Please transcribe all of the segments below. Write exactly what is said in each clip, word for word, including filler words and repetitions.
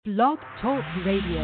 Blog Talk Radio.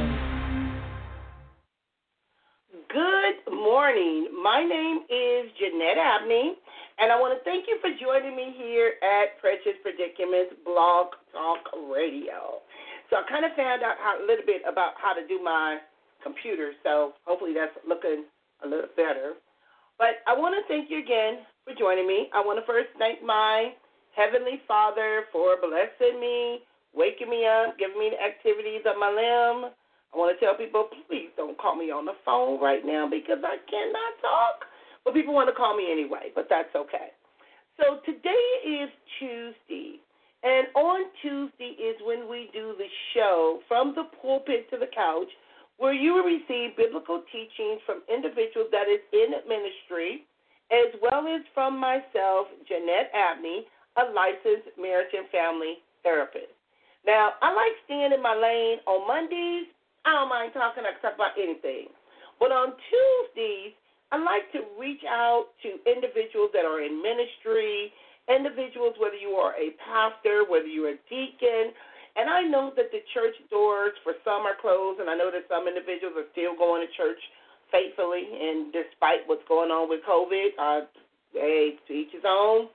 Good morning. My name is Jeanette Abney, and I want to thank you for joining me here at Precious Predicaments Blog Talk Radio. So I kind of found out how, a little bit about how to do my computer, so hopefully that's looking a little better. But I want to thank you again for joining me. I want to first thank my Heavenly Father for blessing me, waking me up, giving me the activities of my limb. I want to tell people, please don't call me on the phone right now because I cannot talk. But people want to call me anyway, but that's okay. So today is Tuesday, and on Tuesday is when we do the show From the Pulpit to the Couch, where you will receive biblical teachings from individuals that is in ministry, as well as from myself, Jeanette Abney, a licensed marriage and family therapist. Now, I like staying in my lane. On Mondays, I don't mind talking. I can talk about anything. But on Tuesdays, I like to reach out to individuals that are in ministry, individuals, whether you are a pastor, whether you're a deacon. And I know that the church doors for some are closed, and I know that some individuals are still going to church faithfully. And despite what's going on with COVID, uh, hey, to each his own.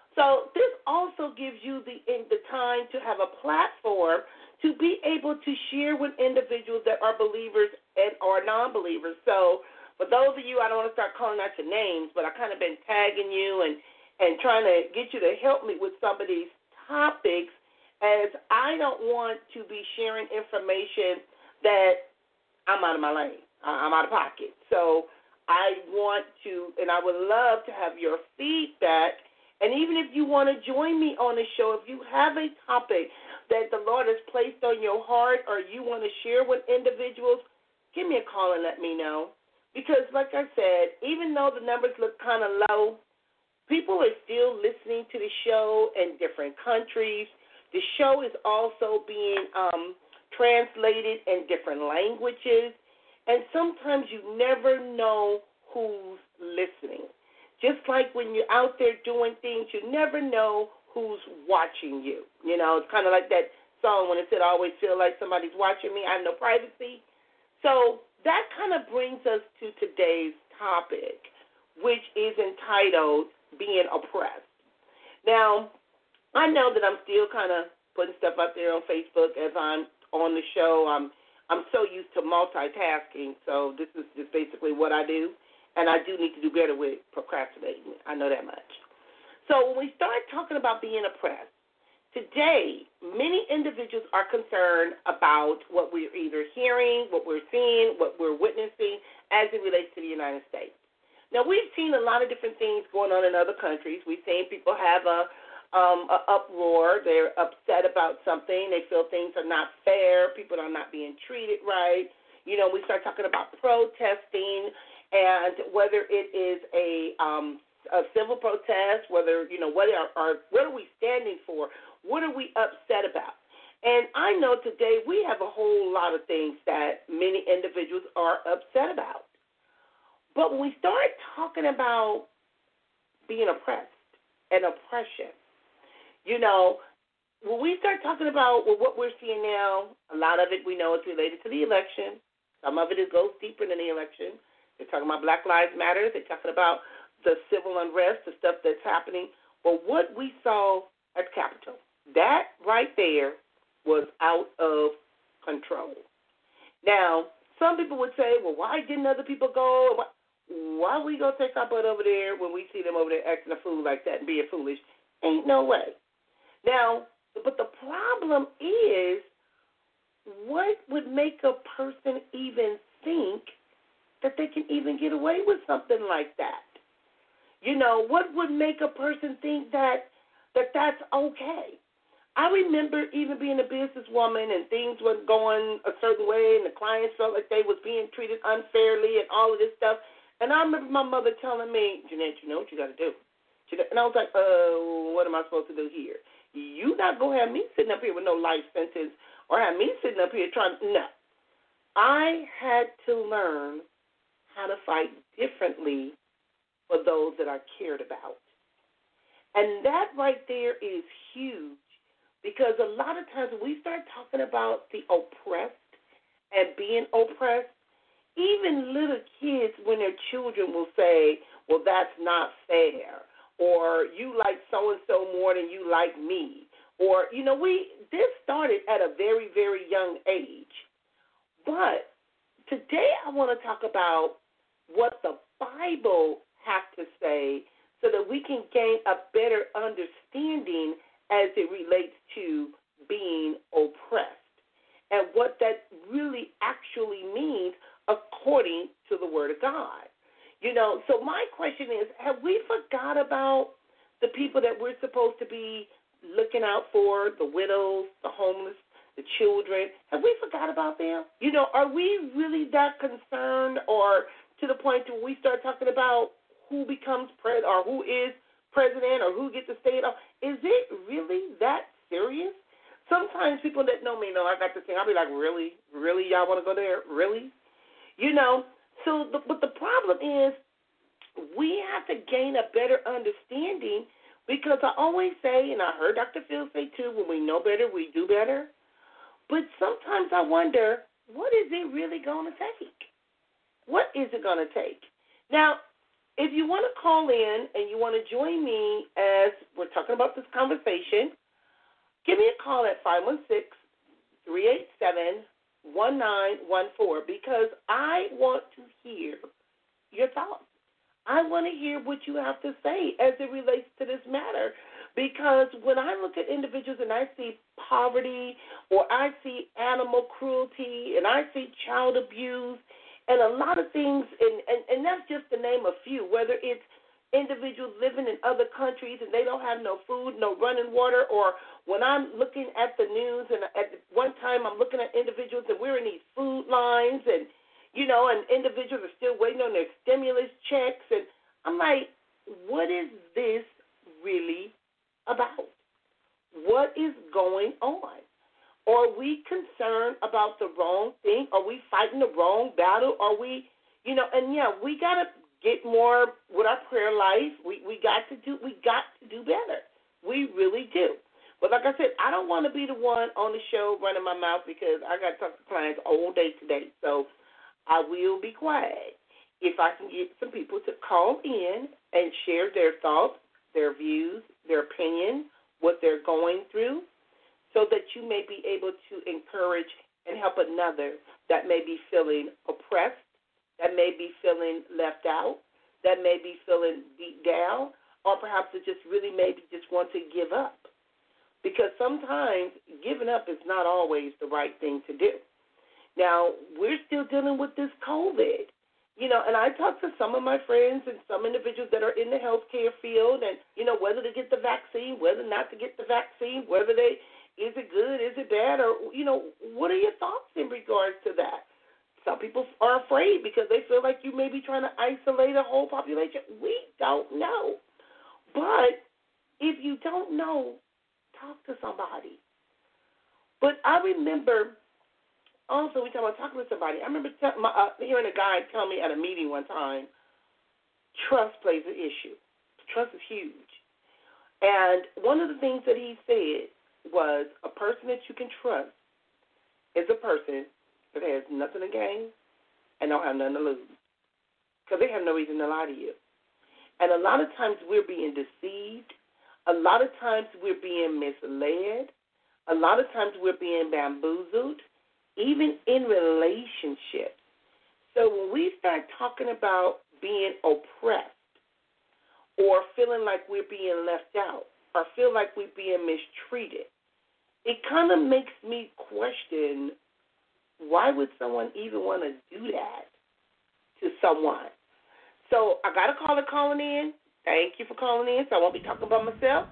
So this also gives you the the time to have a platform to be able to share with individuals that are believers and or non-believers. So for those of you, I don't want to start calling out your names, but I kind of been tagging you and, and trying to get you to help me with some of these topics, as I don't want to be sharing information that I'm out of my lane. I'm out of pocket. So I want to, and I would love to have your feedback. And even if you want to join me on the show, if you have a topic that the Lord has placed on your heart or you want to share with individuals, give me a call and let me know. Because like I said, even though the numbers look kind of low, people are still listening to the show in different countries. The show is also being um, translated in different languages. And sometimes you never know who's listening. Just like when you're out there doing things, you never know who's watching you. You know, it's kind of like that song when it said, I always feel like somebody's watching me. I have no privacy. So that kind of brings us to today's topic, which is entitled Being Oppressed. Now, I know that I'm still kind of putting stuff out there on Facebook as I'm on the show. I'm I'm so used to multitasking, so this is just basically what I do. And I do need to do better with procrastinating. I know that much. So when we start talking about being oppressed, today many individuals are concerned about what we're either hearing, what we're seeing, what we're witnessing as it relates to the United States. Now, we've seen a lot of different things going on in other countries. We've seen people have a, um, a uproar. They're upset about something. They feel things are not fair. People are not being treated right. You know, we start talking about protesting, and whether it is a, um, a civil protest, whether, you know, what are, are what are we standing for? What are we upset about? And I know today we have a whole lot of things that many individuals are upset about. But when we start talking about being oppressed and oppression, you know, when we start talking about well, what we're seeing now, a lot of it we know is related to the election. Some of it is goes deeper than the election. They're talking about Black Lives Matter. They're talking about the civil unrest, the stuff that's happening. But what we saw at the Capitol, that right there was out of control. Now, some people would say, well, why didn't other people go? Why are we going to take our butt over there when we see them over there acting a fool like that and being foolish? Ain't no way. Now, but the problem is, what would make a person even think that they can even get away with something like that? You know, what would make a person think that, that that's okay? I remember even being a businesswoman and things were going a certain way and the clients felt like they was being treated unfairly and all of this stuff. And I remember my mother telling me, Jeanette, you know what you got to do. And I was like, uh, what am I supposed to do here? You not going to have me sitting up here with no life sentence or have me sitting up here trying, no. I had to learn how to fight differently for those that I cared about. And that right there is huge because a lot of times when we start talking about the oppressed and being oppressed, even little kids, when their children will say, well, that's not fair, or you like so-and-so more than you like me, or, you know, we this started at a very, very young age. But today I want to talk about what the Bible has to say so that we can gain a better understanding as it relates to being oppressed and what that really actually means according to the Word of God. You know, so my question is, have we forgot about the people that we're supposed to be looking out for, the widows, the homeless, the children? Have we forgot about them? You know, are we really that concerned, or to the point where we start talking about who becomes president or who is president or who gets to stay? Is it really that serious? Sometimes people that know me know I got this thing. I'll be like, really? Really? Y'all want to go there? Really? You know, so the, but the problem is we have to gain a better understanding, because I always say, and I heard Doctor Phil say too, when we know better, we do better. But sometimes I wonder, what is it really going to take? What is it going to take? Now, if you want to call in and you want to join me as we're talking about this conversation, give me a call at five one six, three eight seven, one nine one four, because I want to hear your thoughts. I want to hear what you have to say as it relates to this matter, because when I look at individuals and I see poverty, or I see animal cruelty, and I see child abuse, and a lot of things, and, and, and that's just to name a few, whether it's individuals living in other countries and they don't have no food, no running water, or when I'm looking at the news, and at one time I'm looking at individuals and we're in these food lines, and, you know, and individuals are still waiting on their stimulus checks, and I'm like, what is this really about? What is going on? Are we concerned about the wrong thing? Are we fighting the wrong battle? Are we, you know, and yeah, we got to get more with our prayer life. We we got to do we got to do better. We really do. But like I said, I don't want to be the one on the show running my mouth, because I got to talk to clients all day today. So I will be quiet if I can get some people to call in and share their thoughts, their views, their opinions, what they're going through, so that you may be able to encourage and help another that may be feeling oppressed, that may be feeling left out, that may be feeling beat down, or perhaps it just really maybe just want to give up. Because sometimes giving up is not always the right thing to do. Now, we're still dealing with this COVID. You know, and I talk to some of my friends and some individuals that are in the healthcare field, and, you know, whether to get the vaccine, whether not to get the vaccine, whether they, is it good, is it bad, or, you know, what are your thoughts in regards to that? Some people are afraid because they feel like you may be trying to isolate a whole population. We don't know. But if you don't know, talk to somebody. But I remember, also, we talk about talking to somebody. I remember t- my, uh, hearing a guy tell me at a meeting one time, trust plays an issue. Trust is huge. And one of the things that he said was, a person that you can trust is a person that has nothing to gain and don't have nothing to lose, because they have no reason to lie to you. And a lot of times we're being deceived. A lot of times we're being misled. A lot of times we're being bamboozled, even in relationships. So when we start talking about being oppressed, or feeling like we're being left out, or feel like we're being mistreated, it kind of makes me question, why would someone even want to do that to someone? So I got a caller calling in. Thank you for calling in, so I won't be talking about myself.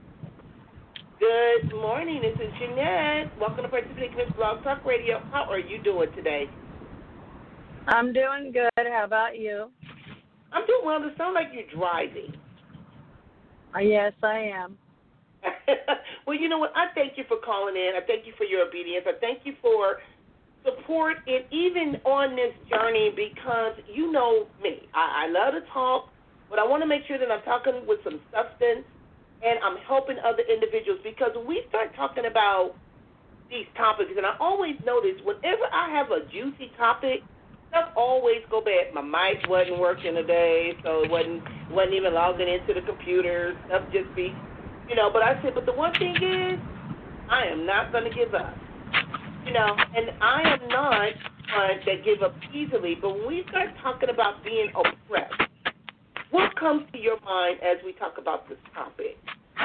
Good morning. This is Jeanette. Welcome to participating in Blog Talk Radio. How are you doing today? I'm doing good. How about you? I'm doing well. It sounds like you're driving. Uh, yes, I am. Well, you know what? I thank you for calling in. I thank you for your obedience. I thank you for support, and even on this journey, because you know me. I, I love to talk, but I want to make sure that I'm talking with some substance. and I'm helping other individuals because when we start talking about these topics, and I always notice whenever I have a juicy topic, stuff always go bad. My mic wasn't working today, so it wasn't wasn't even logging into the computer. Stuff just be, you know. But I said, but the one thing is, I am not going to give up, you know. And I am not one that give up easily. But when we start talking about being oppressed, what comes to your mind as we talk about this topic?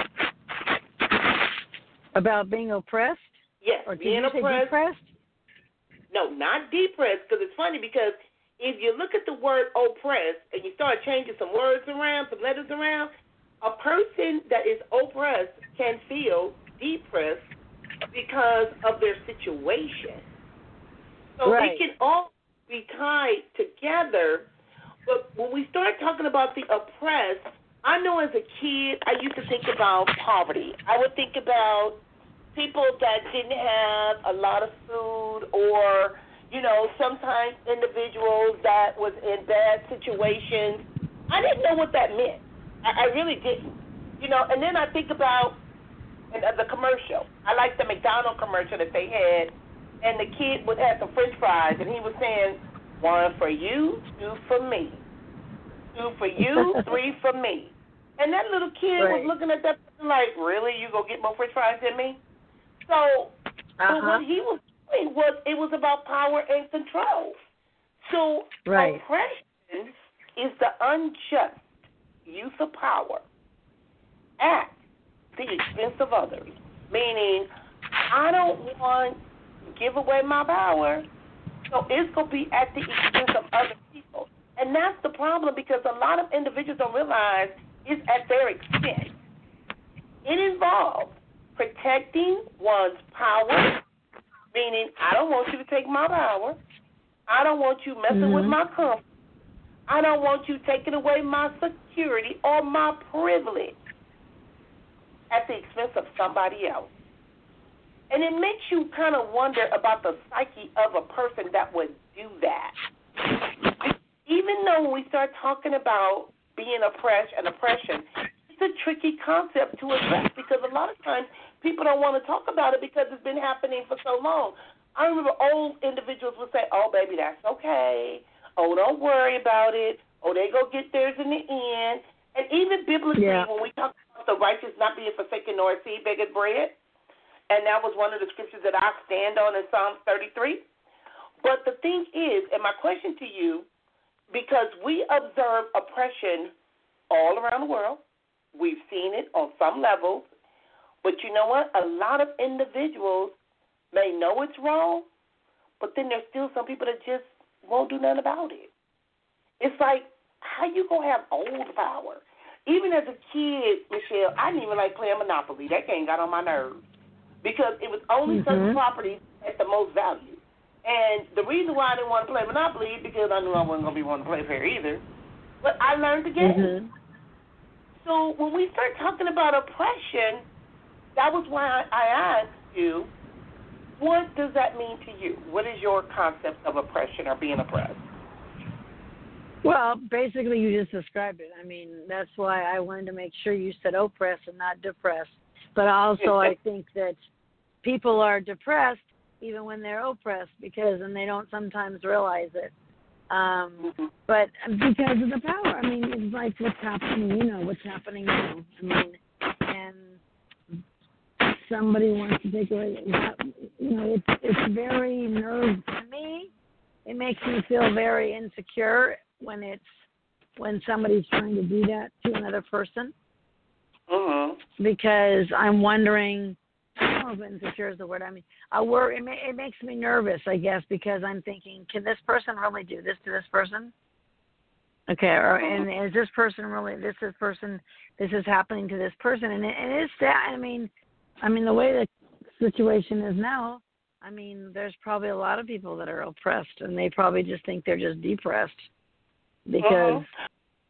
About being oppressed? Yes, or being you say oppressed. depressed? No, not depressed, because it's funny because if you look at the word oppressed and you start changing some words around, some letters around, a person that is oppressed can feel depressed because of their situation. So right. it can all be tied together. But when we start talking about the oppressed, I know as a kid I used to think about poverty. I would think about people that didn't have a lot of food, or, you know, sometimes individuals that was in bad situations. I didn't know what that meant. I, I really didn't. You know, and then I think about and, uh, the commercial. I like the McDonald's commercial that they had, and the kid would have some French fries, and he was saying, one for you, two for me. Two for you, three for me. And that little kid right. was looking at that like, really? You go get more French fries than me? So, uh-huh. but what he was doing was it was about power and control. So, right. oppression is the unjust use of power at the expense of others. Meaning, I don't want to give away my power, so it's going to be at the expense of other people. And that's the problem, because a lot of individuals don't realize it's at their expense. It involves protecting one's power, meaning I don't want you to take my power. I don't want you messing mm-hmm. with my comfort. I don't want you taking away my security or my privilege at the expense of somebody else. And it makes you kind of wonder about the psyche of a person that would do that. Even though when we start talking about being oppressed and oppression, it's a tricky concept to address, because a lot of times people don't want to talk about it because it's been happening for so long. I remember old individuals would say, oh, baby, that's okay. Oh, don't worry about it. Oh, they go get theirs in the end. And even biblically, yeah. when we talk about the righteous not being forsaken nor a seed begging bread, and that was one of the scriptures that I stand on in Psalms thirty-three. But the thing is, and my question to you, because we observe oppression all around the world, we've seen it on some levels, but you know what? A lot of individuals may know it's wrong, but then there's still some people that just won't do nothing about it. It's like, how you going to have old power? Even as a kid, Michelle, I didn't even like playing Monopoly. That game got on my nerves because it was only mm-hmm. certain properties at the most value. And the reason why I didn't want to play Monopoly is because I knew I wasn't going to be wanting to play fair either. But I learned the game. Mm-hmm. So when we start talking about oppression, that was why I asked you, what does that mean to you? What is your concept of oppression or being oppressed? Well, basically you just described it. I mean, that's why I wanted to make sure you said oppressed and not depressed. But also I think that people are depressed even when they're oppressed, because and they don't sometimes realize it. Um, mm-hmm. But because of the power. I mean, it's like what's happening, you know, what's happening now. I mean, and somebody wants to take away, you know, it's, it's very nerve to me. It makes me feel very insecure when it's, when somebody's trying to do that to another person. Mm-hmm. Because I'm wondering, I don't know if insecure is the word. I mean, I worry. It, ma- it makes me nervous, I guess, because I'm thinking, can this person really do this to this person? Okay, or and is this person really? This is person. This is happening to this person, and it, and it's sad. I mean, I mean the way the situation is now. I mean, there's probably a lot of people that are oppressed, and they probably just think they're just depressed because. Uh-huh.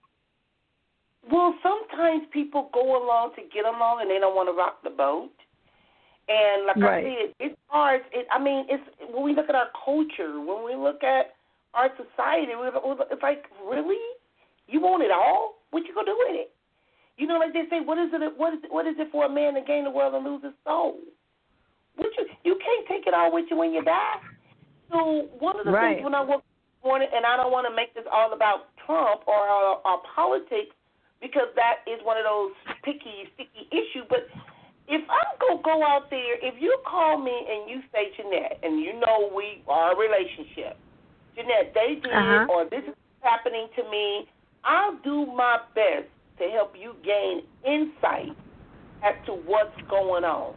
Well, sometimes people go along to get along, and they don't want to rock the boat. And like right. I said, it's hard. It, I mean, it's when we look at our culture, when we look at our society, it's like, really? You want it all? What you gonna do with it? You know, like they say, what is it? What is it, what is it for a man to gain the world and lose his soul? What you you can't take it all with you when you die. So one of the right. things when I woke up this morning, and I don't want to make this all about Trump or our, our politics, because that is one of those picky, sticky issues. But if I'm gonna go out there, if you call me and you say, Jeanette, and you know we are a relationship, Jeanette, they did, uh-huh. or this is happening to me, I'll do my best to help you gain insight as to what's going on.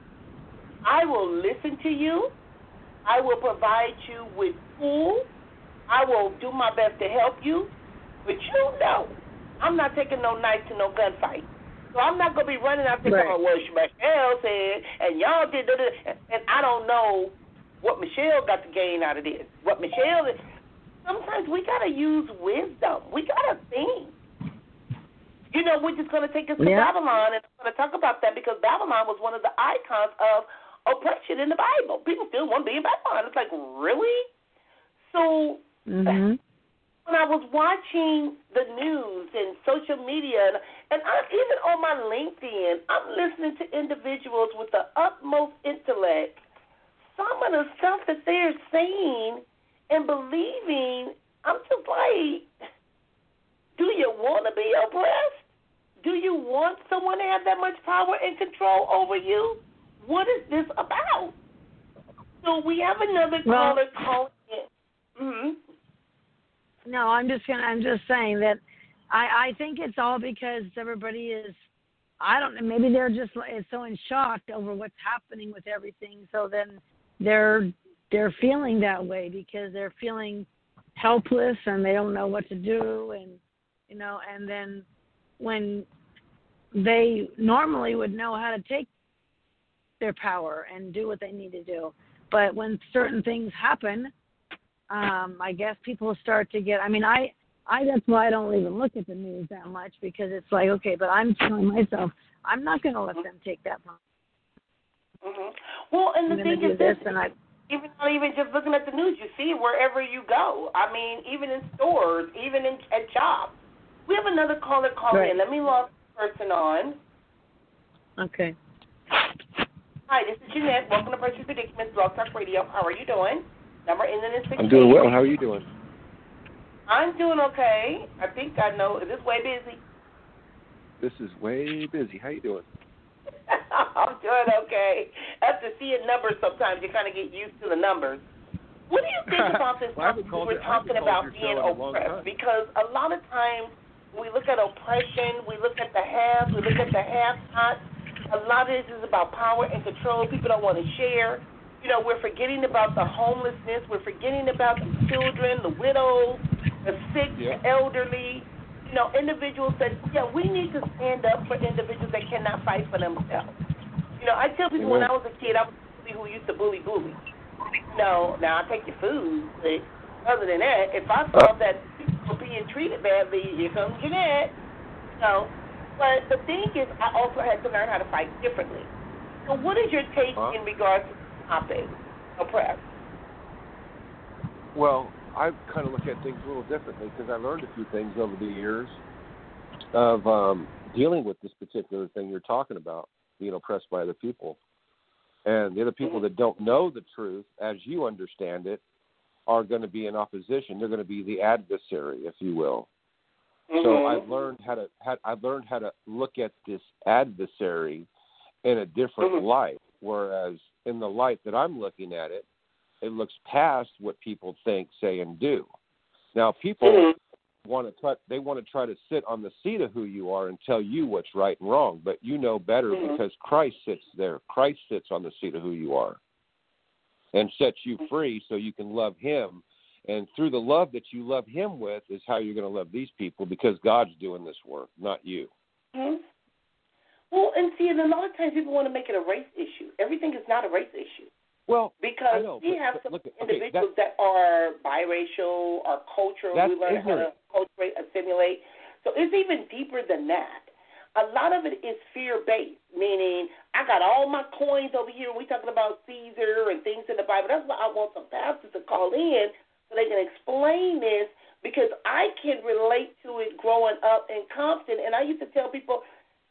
I will listen to you. I will provide you with tools. I will do my best to help you. But you know, I'm not taking no knife to no gunfight. So I'm not going to be running out there right. going, well, Michelle said, and y'all did, da, da, da. And I don't know what Michelle got to gain out of this. What Michelle is. Sometimes we got to use wisdom. We got to think. You know, we're just going to take us to yeah. Babylon, and I'm going to talk about that because Babylon was one of the icons of oppression in the Bible. People still want to be in Babylon. It's like, really? So mm-hmm. when I was watching the news and social media, and, and I'm, even on my LinkedIn, I'm listening to individuals with the utmost intellect. Some of the stuff that they're saying and believing, I'm just like, do you want to be oppressed? Do you want someone to have that much power and control over you? What is this about? So we have another well, caller calling in. Mm-hmm. No, I'm just gonna. I'm just saying that I, I think it's all because everybody is. I don't know. Maybe they're just so in shock over what's happening with everything. So then they're they're feeling that way because they're feeling helpless and they don't know what to do, and you know. And then when they normally would know how to take their power and do what they need to do, but when certain things happen, um, I guess people start to get. I mean, I, I that's why I don't even look at the news that much because it's like, okay, but I'm telling myself I'm not going to let them take that power. Mm-hmm. Well, and the I'm thing do is this, this, and I. Even not even just looking at the news, you see it wherever you go. I mean, even in stores, even in at jobs. We have another caller calling Right. in. Let me log this person on. Okay. Hi, this is Jeanette. Welcome to Purchase Predicaments, Blog Talk Radio. How are you doing? Number ending in sixteen. I'm doing well. How are you doing? I'm doing okay. I think I know. Is this way busy? This is way busy. How you doing? I'm doing okay. After seeing numbers sometimes, you kind of get used to the numbers. What do you think about this well, topic we were talking about being oppressed? Because a lot of times when we look at oppression, we look at the haves, we look at the have-nots. A lot of this is about power and control. People don't want to share. You know, we're forgetting about the homelessness. We're forgetting about the children, the widows, the sick, yeah. the elderly. You know, individuals that, yeah, we need to stand up for individuals that cannot fight for themselves. You know, I tell people Amen. when I was a kid, I was a bully who used to bully bullies. You know, now I'll take your food, but other than that, if I saw that people were being treated badly, here comes Jeanette. You know, but the thing is, I also had to learn how to fight differently. So what is your take huh? in regards to the topic, oppressed? Well, I kind of look at things a little differently because I learned a few things over the years of um, dealing with this particular thing you're talking about, being oppressed by other people. And the other people that don't know the truth, as you understand it, are going to be in opposition. They're going to be the adversary, if you will. Mm-hmm. So I've learned how to how, I've learned how to look at this adversary in a different mm-hmm. light. Whereas in the light that I'm looking at it, it looks past what people think, say, and do. Now, people mm-hmm. want to try, they want to try to sit on the seat of who you are and tell you what's right and wrong, but you know better mm-hmm. because Christ sits there. Christ sits on the seat of who you are and sets you free so you can love him. And through the love that you love him with is how you're going to love these people because God's doing this work, not you. Mm-hmm. Well, and see, and a lot of times people want to make it a race issue. Everything is not a race issue. Well, because know, we but, have but some look, okay, individuals that are biracial or cultural. We learn how to culturate, assimilate. So it's even deeper than that. A lot of it is fear-based, meaning I got all my coins over here. We're talking about Caesar and things in the Bible. That's why I want some pastors to call in so they can explain this because I can relate to it growing up in Compton. And I used to tell people,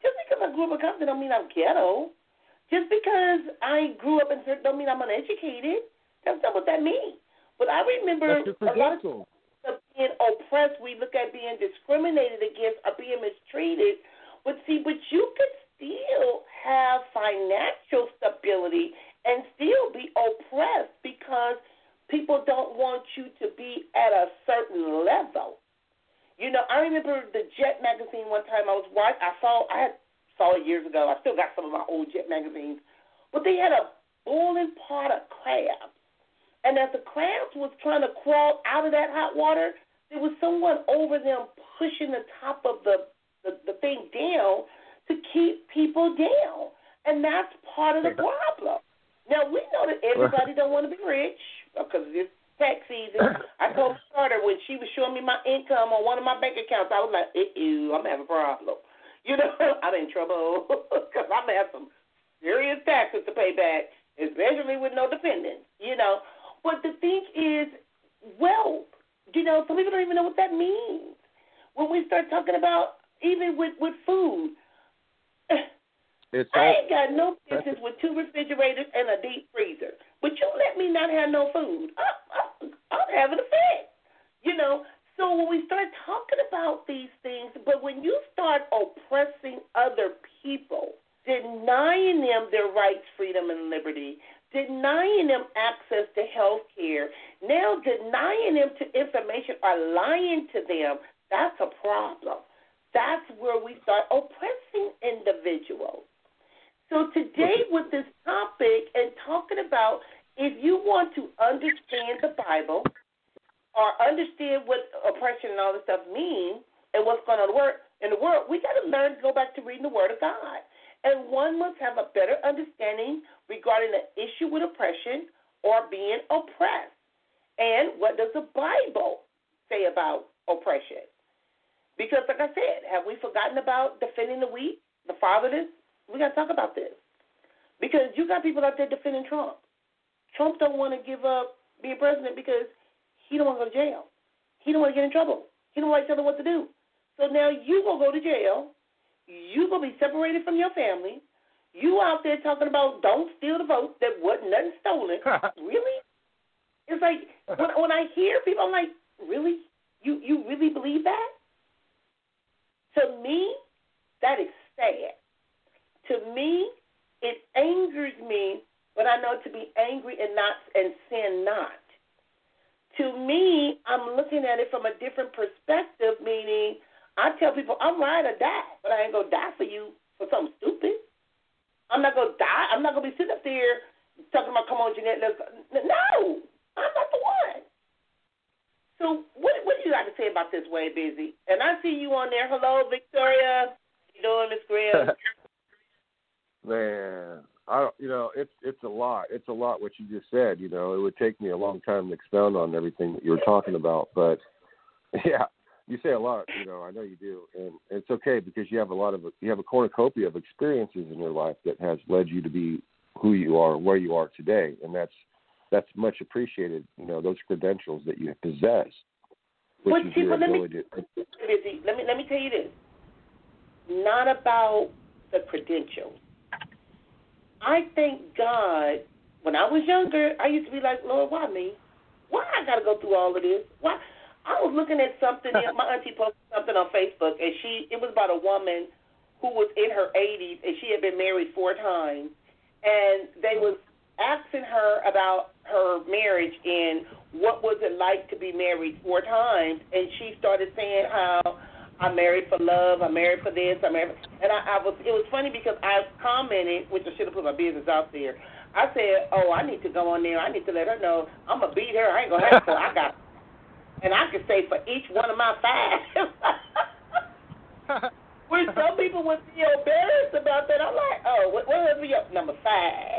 Just because I grew up in Compton don't mean I'm ghetto. Just because I grew up in certain don't mean I'm uneducated. That's not what that means. But I remember a lot of of being oppressed, we look at being discriminated against or being mistreated. But see, but you could still have financial stability and still be oppressed because people don't want you to be at a certain level. You know, I remember the Jet magazine one time I was watching. I saw, I had, saw it years ago. I still got some of my old Jet magazines. But they had a boiling pot of crabs. And as the crabs was trying to crawl out of that hot water, there was someone over them pushing the top of the, the, the thing down to keep people down. And that's part of the problem. Now, we know that everybody don't want to be rich because it's tax season. I told Carter when she was showing me my income on one of my bank accounts, I was like, ew, I'm having a problem. You know, I'm in trouble because I'm going to have some serious taxes to pay back, especially with no dependents, you know. But the thing is, wealth, you know, some people don't even know what that means. When we start talking about, even with, with food, it's I ain't got no business with two refrigerators and a deep freezer. But you let me not have no food. I'm, I'm having a fit, you know. So when we start talking about these things, but when you start oppressing other people, denying them their rights, freedom, and liberty, denying them access to health care, now denying them to information or lying to them, that's a problem. That's where we start oppressing individuals. So today with this topic and talking about if you want to understand the Bible or understand what oppression and all this stuff means and what's going on in the world, we got to learn to go back to reading the Word of God. And one must have a better understanding regarding the issue with oppression or being oppressed. And what does the Bible say about oppression? Because, like I said, have we forgotten about defending the weak, the fatherless? We got to talk about this. Because you got people out there defending Trump. Trump don't want to give up being president because he don't want to go to jail. He don't want to get in trouble. He don't want to tell them what to do. So now you going to go to jail. You going to be separated from your family. You out there talking about don't steal the vote. There wasn't nothing stolen. Really? It's like when, when I hear people, I'm like, really? You, you really believe that? To me, that is sad. To me, it angers me, but I know to be angry and not and sin not. To me, I'm looking at it from a different perspective, meaning I tell people I'm ride or die, but I ain't gonna die for you for something stupid. I'm not gonna die. I'm not gonna be sitting up there talking about, come on, Jeanette, let's go. No, I'm not the one. So what what do you got to say about this, Way Busy? And I see you on there. Hello, Victoria. How you doing, Miss Graham? Man, I you know it's it's a lot. It's a lot what you just said. You know, it would take me a long time to expound on everything that you were talking about. But yeah, you say a lot. You know, I know you do, and it's okay because you have a lot of you have a cornucopia of experiences in your life that has led you to be who you are, where you are today, and that's that's much appreciated. You know, those credentials that you possess. But see, but let me, busy. let me let me tell you this. Not about the credentials. I thank God, when I was younger, I used to be like, Lord, why me? Why I got to go through all of this? Why? I was looking at something, my auntie posted something on Facebook, and she it was about a woman who was in her eighties, and she had been married four times, and they was asking her about her marriage and what was it like to be married four times, and she started saying how I'm married for love, I'm married for this, I'm married for, and I, I was, it was funny because I commented, which I should have put my business out there. I said, oh, I need to go on there, I need to let her know I'm going to beat her, I ain't going to have to, I got, and I could say for each one of my five. When some people would be embarrassed about that, I'm like, oh, what, what was your number five?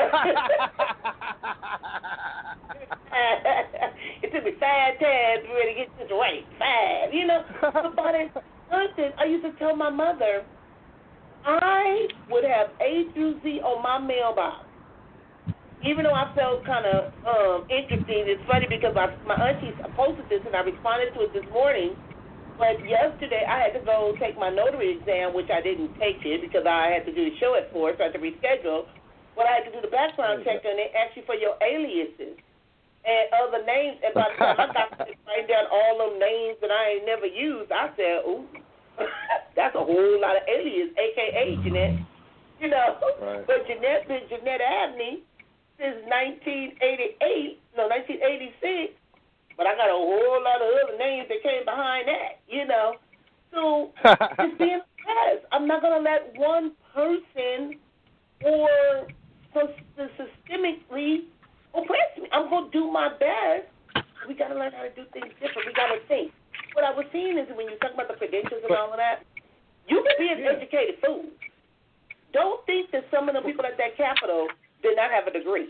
It took me five times to really get this right. Five, you know. But in something, I used to tell my mother, I would have A through Z on my mailbox. Even though I felt kind of um, interesting, it's funny because I, my auntie posted this and I responded to it this morning. But yesterday I had to go take my notary exam, which I didn't take it because I had to do the show at four, so I had to reschedule. But I had to do the background check, and they ask you for your aliases and other names. And by the time I got to write down all them names that I ain't never used, I said, ooh, that's a whole lot of alias, a k a. Jeanette. You know, right. But Jeanette been Jeanette Abney since nineteen eighty-eight, no, nineteen eighty-six. But I got a whole lot of other names that came behind that, you know. So it's being honest. I'm not going to let one person or systemically oppress me. I'm going to do my best. We got to learn how to do things different. We got to think. What I was seeing is when you talk about the credentials and all of that, you can be an yeah. educated fool. Don't think that some of the people at that Capitol did not have a degree.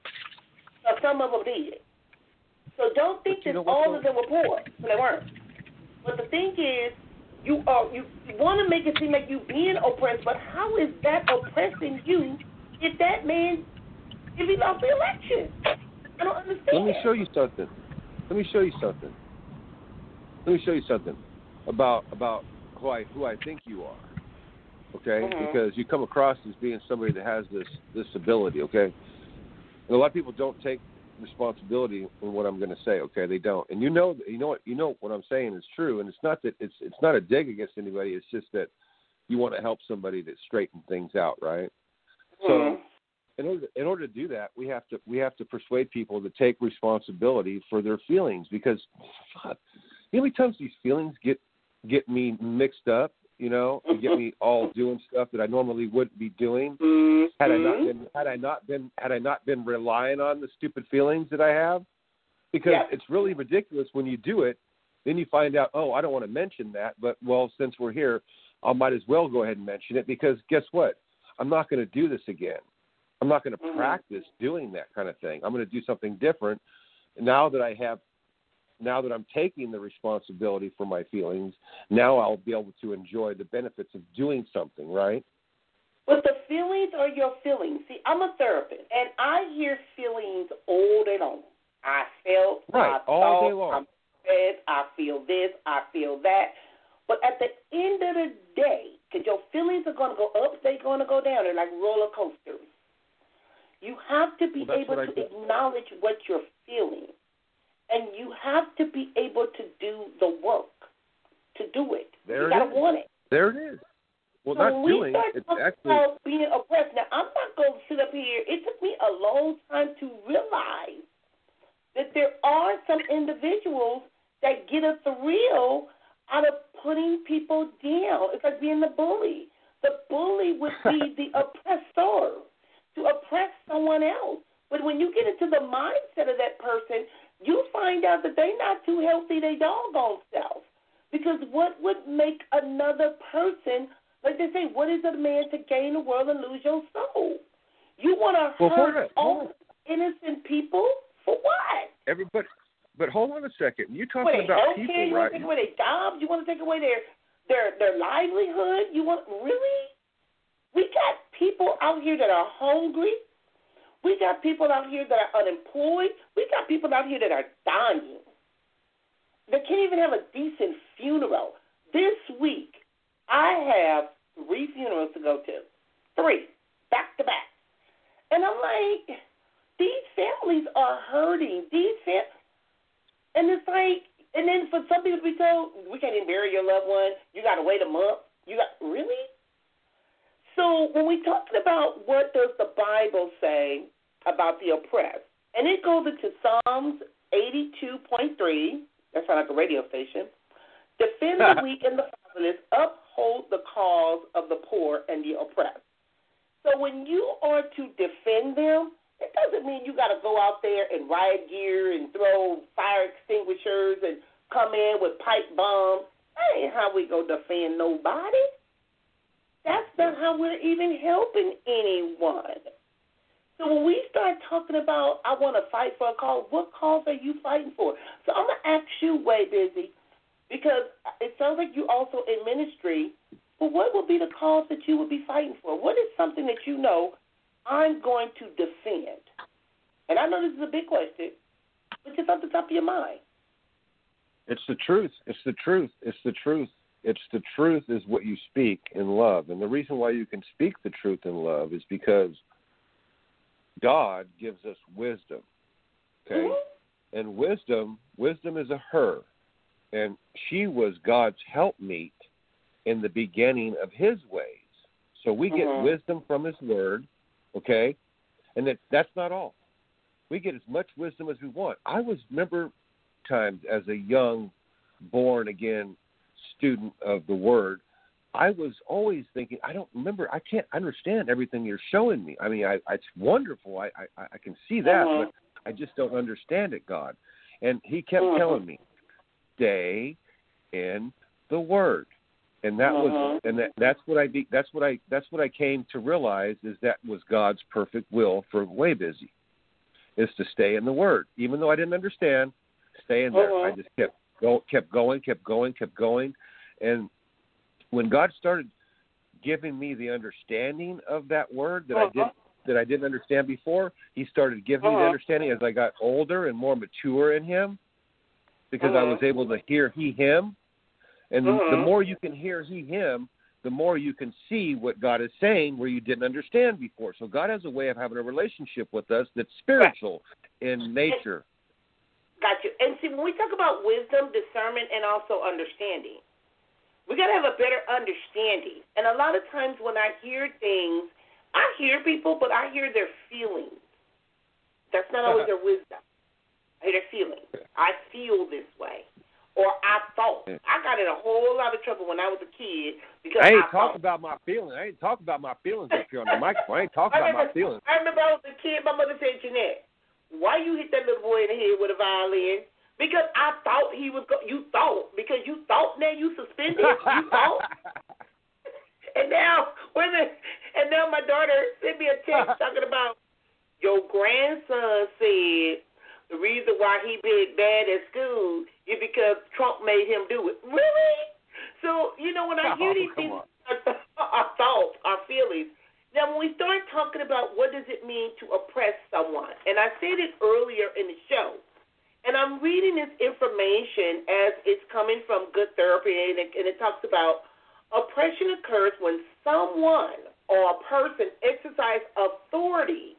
Or some of them did. So don't think that all of them were poor. So they weren't. But the thing is, you are you want to make it seem like you being oppressed, but how is that oppressing you if that man, if he lost the election? I don't understand. Let me show you something. Let me show you something. Let me show you something about about who I who I think you are. Okay, mm-hmm. Because you come across as being somebody that has this this ability. Okay, and a lot of people don't take responsibility in what I'm going to say. Okay, they don't, and you know, you know what, you know what I'm saying is true, and it's not that it's it's not a dig against anybody. It's just that you want to help somebody to straighten things out, right? Mm-hmm. So, in order to, in order to do that, we have to we have to persuade people to take responsibility for their feelings because, God, you know how many times these feelings get get me mixed up. You know, and get me all doing stuff that I normally wouldn't be doing mm-hmm. had I not been had I not been had I not been relying on the stupid feelings that I have. Because yeah. it's really ridiculous when you do it, then you find out, oh, I don't want to mention that, but well, since we're here, I might as well go ahead and mention it because guess what? I'm not going to do this again. I'm not going to mm-hmm. practice doing that kind of thing. I'm going to do something different now that I have. Now that I'm taking the responsibility for my feelings, now I'll be able to enjoy the benefits of doing something, right? But the feelings are your feelings. See, I'm a therapist, and I hear feelings all day long. I felt, right, I all thought, day long. I'm sad, I feel this, I feel that. But at the end of the day, because your feelings are going to go up, they're going to go down. They're like roller coasters. You have to be well, able to acknowledge what you're feeling. And you have to be able to do the work to do it. There you it got to is. want it. There it is. Well, so not when doing we start it. talking Actually... about being oppressed. Now, I'm not going to sit up here. It took me a long time to realize that there are some individuals that get a thrill out of putting people down. It's like being the bully. The bully would be the oppressor to oppress someone else. But when you get into the mindset of that person, you find out that they're not too healthy, they doggone self. Because what would make another person, like they say, what is a man to gain the world and lose your soul? You want to well, hurt all innocent people? For what? Everybody, but hold on a second. You're talking what, about people, people, you right? want to take away their jobs? You want to take away their, their, their livelihood? You want, really? We got people out here that are hungry. We got people out here that are unemployed. We got people out here that are dying. They can't even have a decent funeral. This week, I have three funerals to go to. Three, back to back. And I'm like, these families are hurting. These fam- And it's like, and then for some people to be told, we can't even bury your loved one. You got to wait a month. You got, really? So when we're talking about what does the Bible say about the oppressed, and it goes into Psalms eighty-two point three, that sounds like a radio station, defend the weak and the fatherless, uphold the cause of the poor and the oppressed. So when you are to defend them, it doesn't mean you got to go out there in riot gear and throw fire extinguishers and come in with pipe bombs. That ain't how we go defend nobody. That's not how we're even helping anyone. So when we start talking about, I want to fight for a cause, what cause are you fighting for? So I'm going to ask you, Way Busy, because it sounds like you also in ministry, but what would be the cause that you would be fighting for? What is something that you know I'm going to defend? And I know this is a big question, but just off the top of your mind. It's the truth. It's the truth. It's the truth. It's the truth is what you speak in love. And the reason why you can speak the truth in love is because God gives us wisdom. Okay? Mm-hmm. And wisdom, wisdom is a her. And she was God's helpmeet in the beginning of his ways. So we get mm-hmm. wisdom from his word, okay? And that, that's not all. We get as much wisdom as we want. I was, remember times as a young, born-again student of the word, I was always thinking, I don't remember, I can't understand everything you're showing me. I mean, I, it's wonderful. I, I, I can see that, mm-hmm. but I just don't understand it, God. And he kept mm-hmm. telling me, stay in the word. And that mm-hmm. was, and that, that's what I, that's what I, that's what I came to realize is that was God's perfect will for Way Busy, is to stay in the word. Even though I didn't understand, stay in there. Mm-hmm. I just kept go, kept going, kept going, kept going. And when God started giving me the understanding of that word that mm-hmm. I did that I didn't understand before, he started giving mm-hmm. me the understanding as I got older and more mature in him, because mm-hmm. I was able to hear he, him. And the, mm-hmm. the more you can hear he, him, the more you can see what God is saying where you didn't understand before. So God has a way of having a relationship with us that's spiritual right. in nature. Got you. And see, when we talk about wisdom, discernment, and also understanding, we got to have a better understanding. And a lot of times when I hear things, I hear people, but I hear their feelings. That's not always their wisdom. I hear their feelings. I feel this way. Or I thought. I got in a whole lot of trouble when I was a kid because I ain't I talking about my feelings. I ain't talking about my feelings up here on the microphone. I ain't talking about my feelings. I remember I was a kid. My mother said, Jeanette, why you hit that little boy in the head with a violin? Because I thought he was. Go- you thought because you thought now you suspended. You thought. And now, wait a minute. And now my daughter sent me a text talking about your grandson said the reason why he been bad at school is because Trump made him do it. Really? So, you know, when I hear these things, our thoughts, our feelings. Now, when we start talking about what does it mean to oppress someone, and I said it earlier in the show, and I'm reading this information as it's coming from Good Therapy, and it, and it talks about oppression occurs when someone or a person exercises authority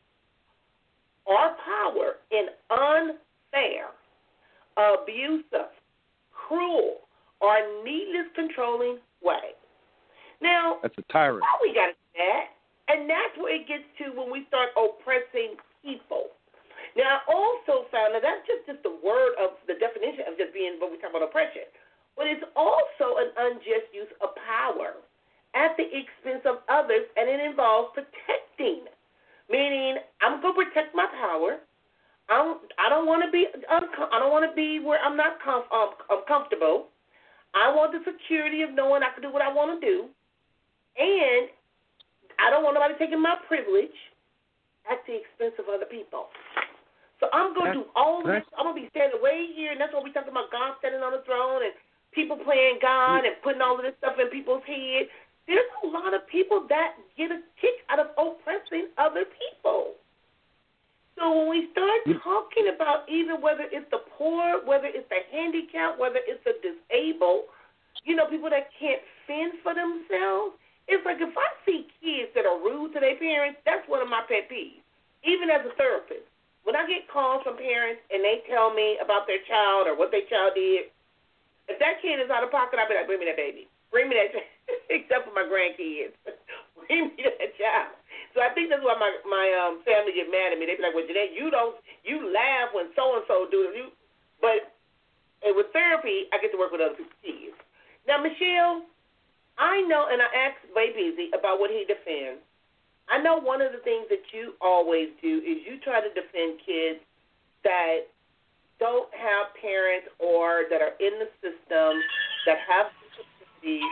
or power in unfair, abusive, cruel, or needless controlling way. Now, that's a tyrant. How we got to do that? And that's where it gets to when we start oppressing people. Now, I also found that that's just, just the word of the definition of just being what we talk about oppression. But it's also an unjust use of power at the expense of others, and it involves protecting. Meaning, I'm going to protect my power. I don't, I don't want to be. I don't want to be where I'm not comf- um, comfortable. I want the security of knowing I can do what I want to do, and I don't want nobody taking my privilege at the expense of other people. So I'm going to do all of this. I'm going to be standing way here, and that's what we talking about, God standing on the throne and people playing God and putting all of this stuff in people's heads. There's a lot of people that get a kick out of oppressing other people. So when we start talking about even whether it's the poor, whether it's the handicapped, whether it's the disabled, you know, people that can't fend for themselves, it's like if I see kids that are rude to their parents, that's one of my pet peeves, even as a therapist. When I get calls from parents and they tell me about their child or what their child did, if that kid is out of pocket, I'll be like, bring me that baby. Bring me that child. Except for my grandkids. Bring me that child. So I think that's why my my um, family get mad at me. They be like, well, Jeanette, you don't, you laugh when so-and-so do it. You, but and with therapy, I get to work with other people's kids. Now, Michelle, I know, and I asked Way Busy about what he defends. I know one of the things that you always do is you try to defend kids that don't have parents or that are in the system that have disabilities.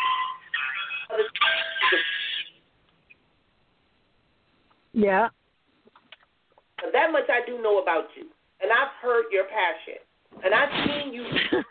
Yeah. But that much I do know about you, and I've heard your passion, and I've seen you.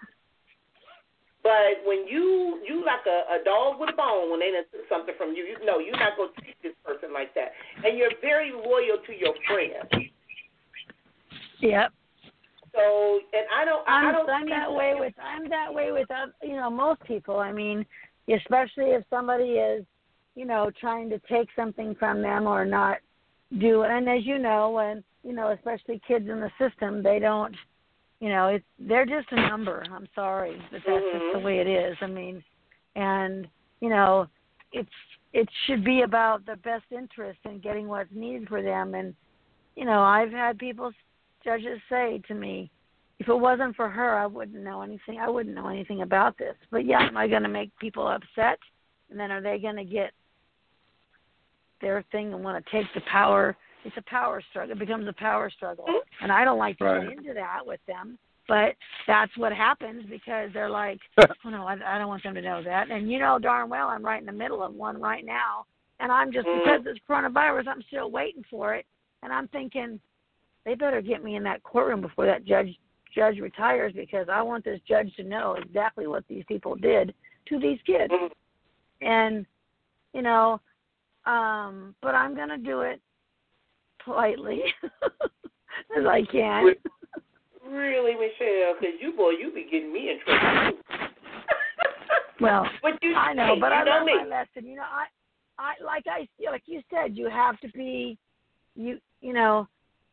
But when you you like a, a dog with a bone when they done took something from you, you know you're not going to treat this person like that, and you're very loyal to your friends. Yep. So, and I don't, I I'm, don't. I'm that way with, I'm that way with, uh, you know, most people. I mean, especially if somebody is, you know, trying to take something from them or not do it. And as you know, when, you know, especially kids in the system, they don't, you know, it's, they're just a number. I'm sorry, but that's mm-hmm. just the way it is. I mean, and, you know, it's, it should be about the best interest in getting what's needed for them. And, you know, I've had people, judges say to me, if it wasn't for her, I wouldn't know anything. I wouldn't know anything about this. But, yeah, am I going to make people upset? And then are they going to get their thing and want to take the power? It's a power struggle. It becomes a power struggle. And I don't like to right. get into that with them. But that's what happens because they're like, oh, no, I, I don't want them to know that. And you know darn well I'm right in the middle of one right now. And I'm just, because it's coronavirus, I'm still waiting for it. And I'm thinking, they better get me in that courtroom before that judge judge retires because I want this judge to know exactly what these people did to these kids. And, you know, um, but I'm going to do it politely as I can. Really, Michelle? Because you, boy, you be getting me in trouble. Well, but you, I know, hey, but I know learned me. my lesson. You know, I, I like I like you said, you have to be, you you know.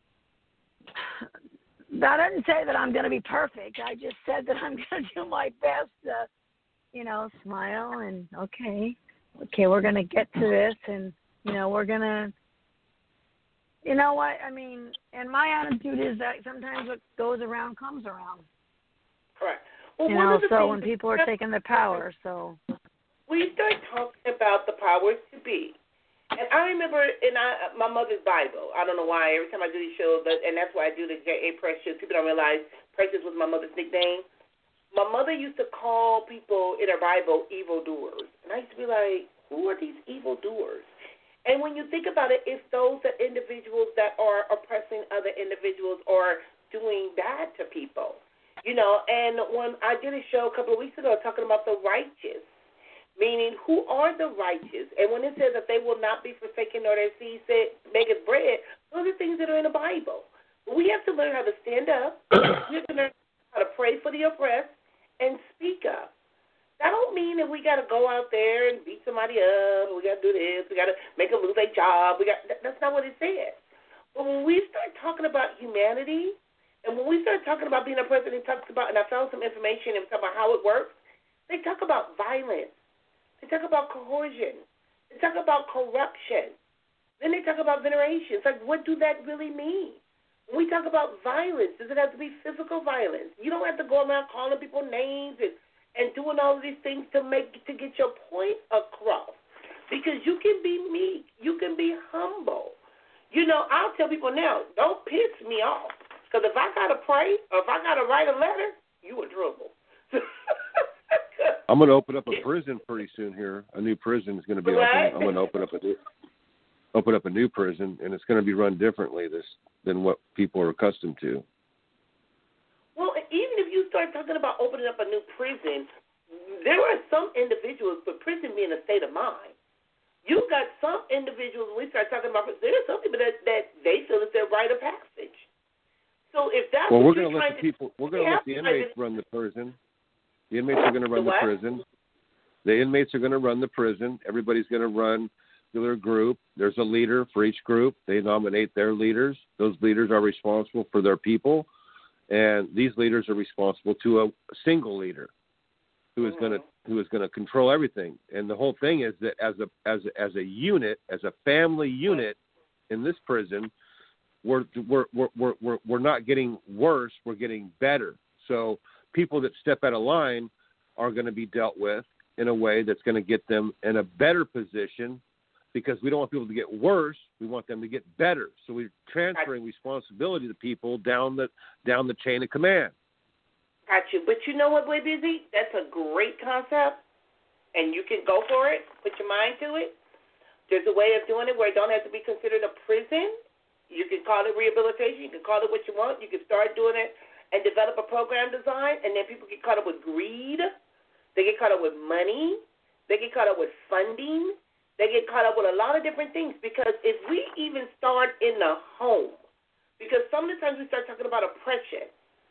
That doesn't say that I'm going to be perfect. I just said that I'm going to do my best to, you know, smile and okay, okay, we're going to get to this, and you know, we're going to. You know what? I mean, and my attitude is that sometimes what goes around comes around. Correct. Well, you one know, of the so things when people are taking the power, so. We start talking about the powers to be. And I remember in I, my mother's Bible, I don't know why, every time I do these shows, but, and that's why I do the J A Precious, people don't realize Precious was my mother's nickname. My mother used to call people in her Bible evildoers. And I used to be like, who are these evildoers? And when you think about it, it's those that individuals that are oppressing other individuals or doing bad to people. You know, and when I did a show a couple of weeks ago talking about the righteous, meaning who are the righteous? And when it says that they will not be forsaken nor their seed maketh bread, those are things that are in the Bible. We have to learn how to stand up. We have to learn how to pray for the oppressed and speak up. That don't mean that we got to go out there and beat somebody up. We got to do this. We got to make them lose their job. We got that's not what it says. But when we start talking about humanity, and when we start talking about being a person, it talks about, and I found some information and talk about how it works. They talk about violence. They talk about coercion. They talk about corruption. Then they talk about veneration. It's like, what do that really mean? When we talk about violence, does it have to be physical violence? You don't have to go around calling people names and and doing all of these things to make to get your point across. Because you can be meek. You can be humble. You know, I'll tell people now, don't piss me off. Because if I got to pray or if I got to write a letter, you in trouble. I'm going to open up a prison pretty soon here. A new prison is going to be right. open. I'm going to open up a new, open up a new prison, and it's going to be run differently this than what people are accustomed to. Well, even if you start talking about opening up a new prison, there are some individuals, but prison being a state of mind. You've got some individuals, when we start talking about prison, there are some people that, that they feel it's their rite of passage. So if that's well, what we're you're going to let the people, we're going to let the inmates run the prison. The inmates are going to run the, the prison. The inmates are going to run the prison. Everybody's going to run their group. There's a leader for each group. They nominate their leaders. Those leaders are responsible for their people. And these leaders are responsible to a single leader who is going to who is going to control everything. And the whole thing is that as a as a, as a unit, as a family unit in this prison, we're we're we're we're we're not getting worse. We're getting better. So people that step out of line are going to be dealt with in a way that's going to get them in a better position. Because we don't want people to get worse, we want them to get better. So we're transferring responsibility to people down the down the chain of command. Got you. But you know what, Boy Busy? That's a great concept, and you can go for it. Put your mind to it. There's a way of doing it where it don't have to be considered a prison. You can call it rehabilitation. You can call it what you want. You can start doing it and develop a program design, and then people get caught up with greed. They get caught up with money. They get caught up with funding. They get caught up with a lot of different things because if we even start in the home, because some of the times we start talking about oppression,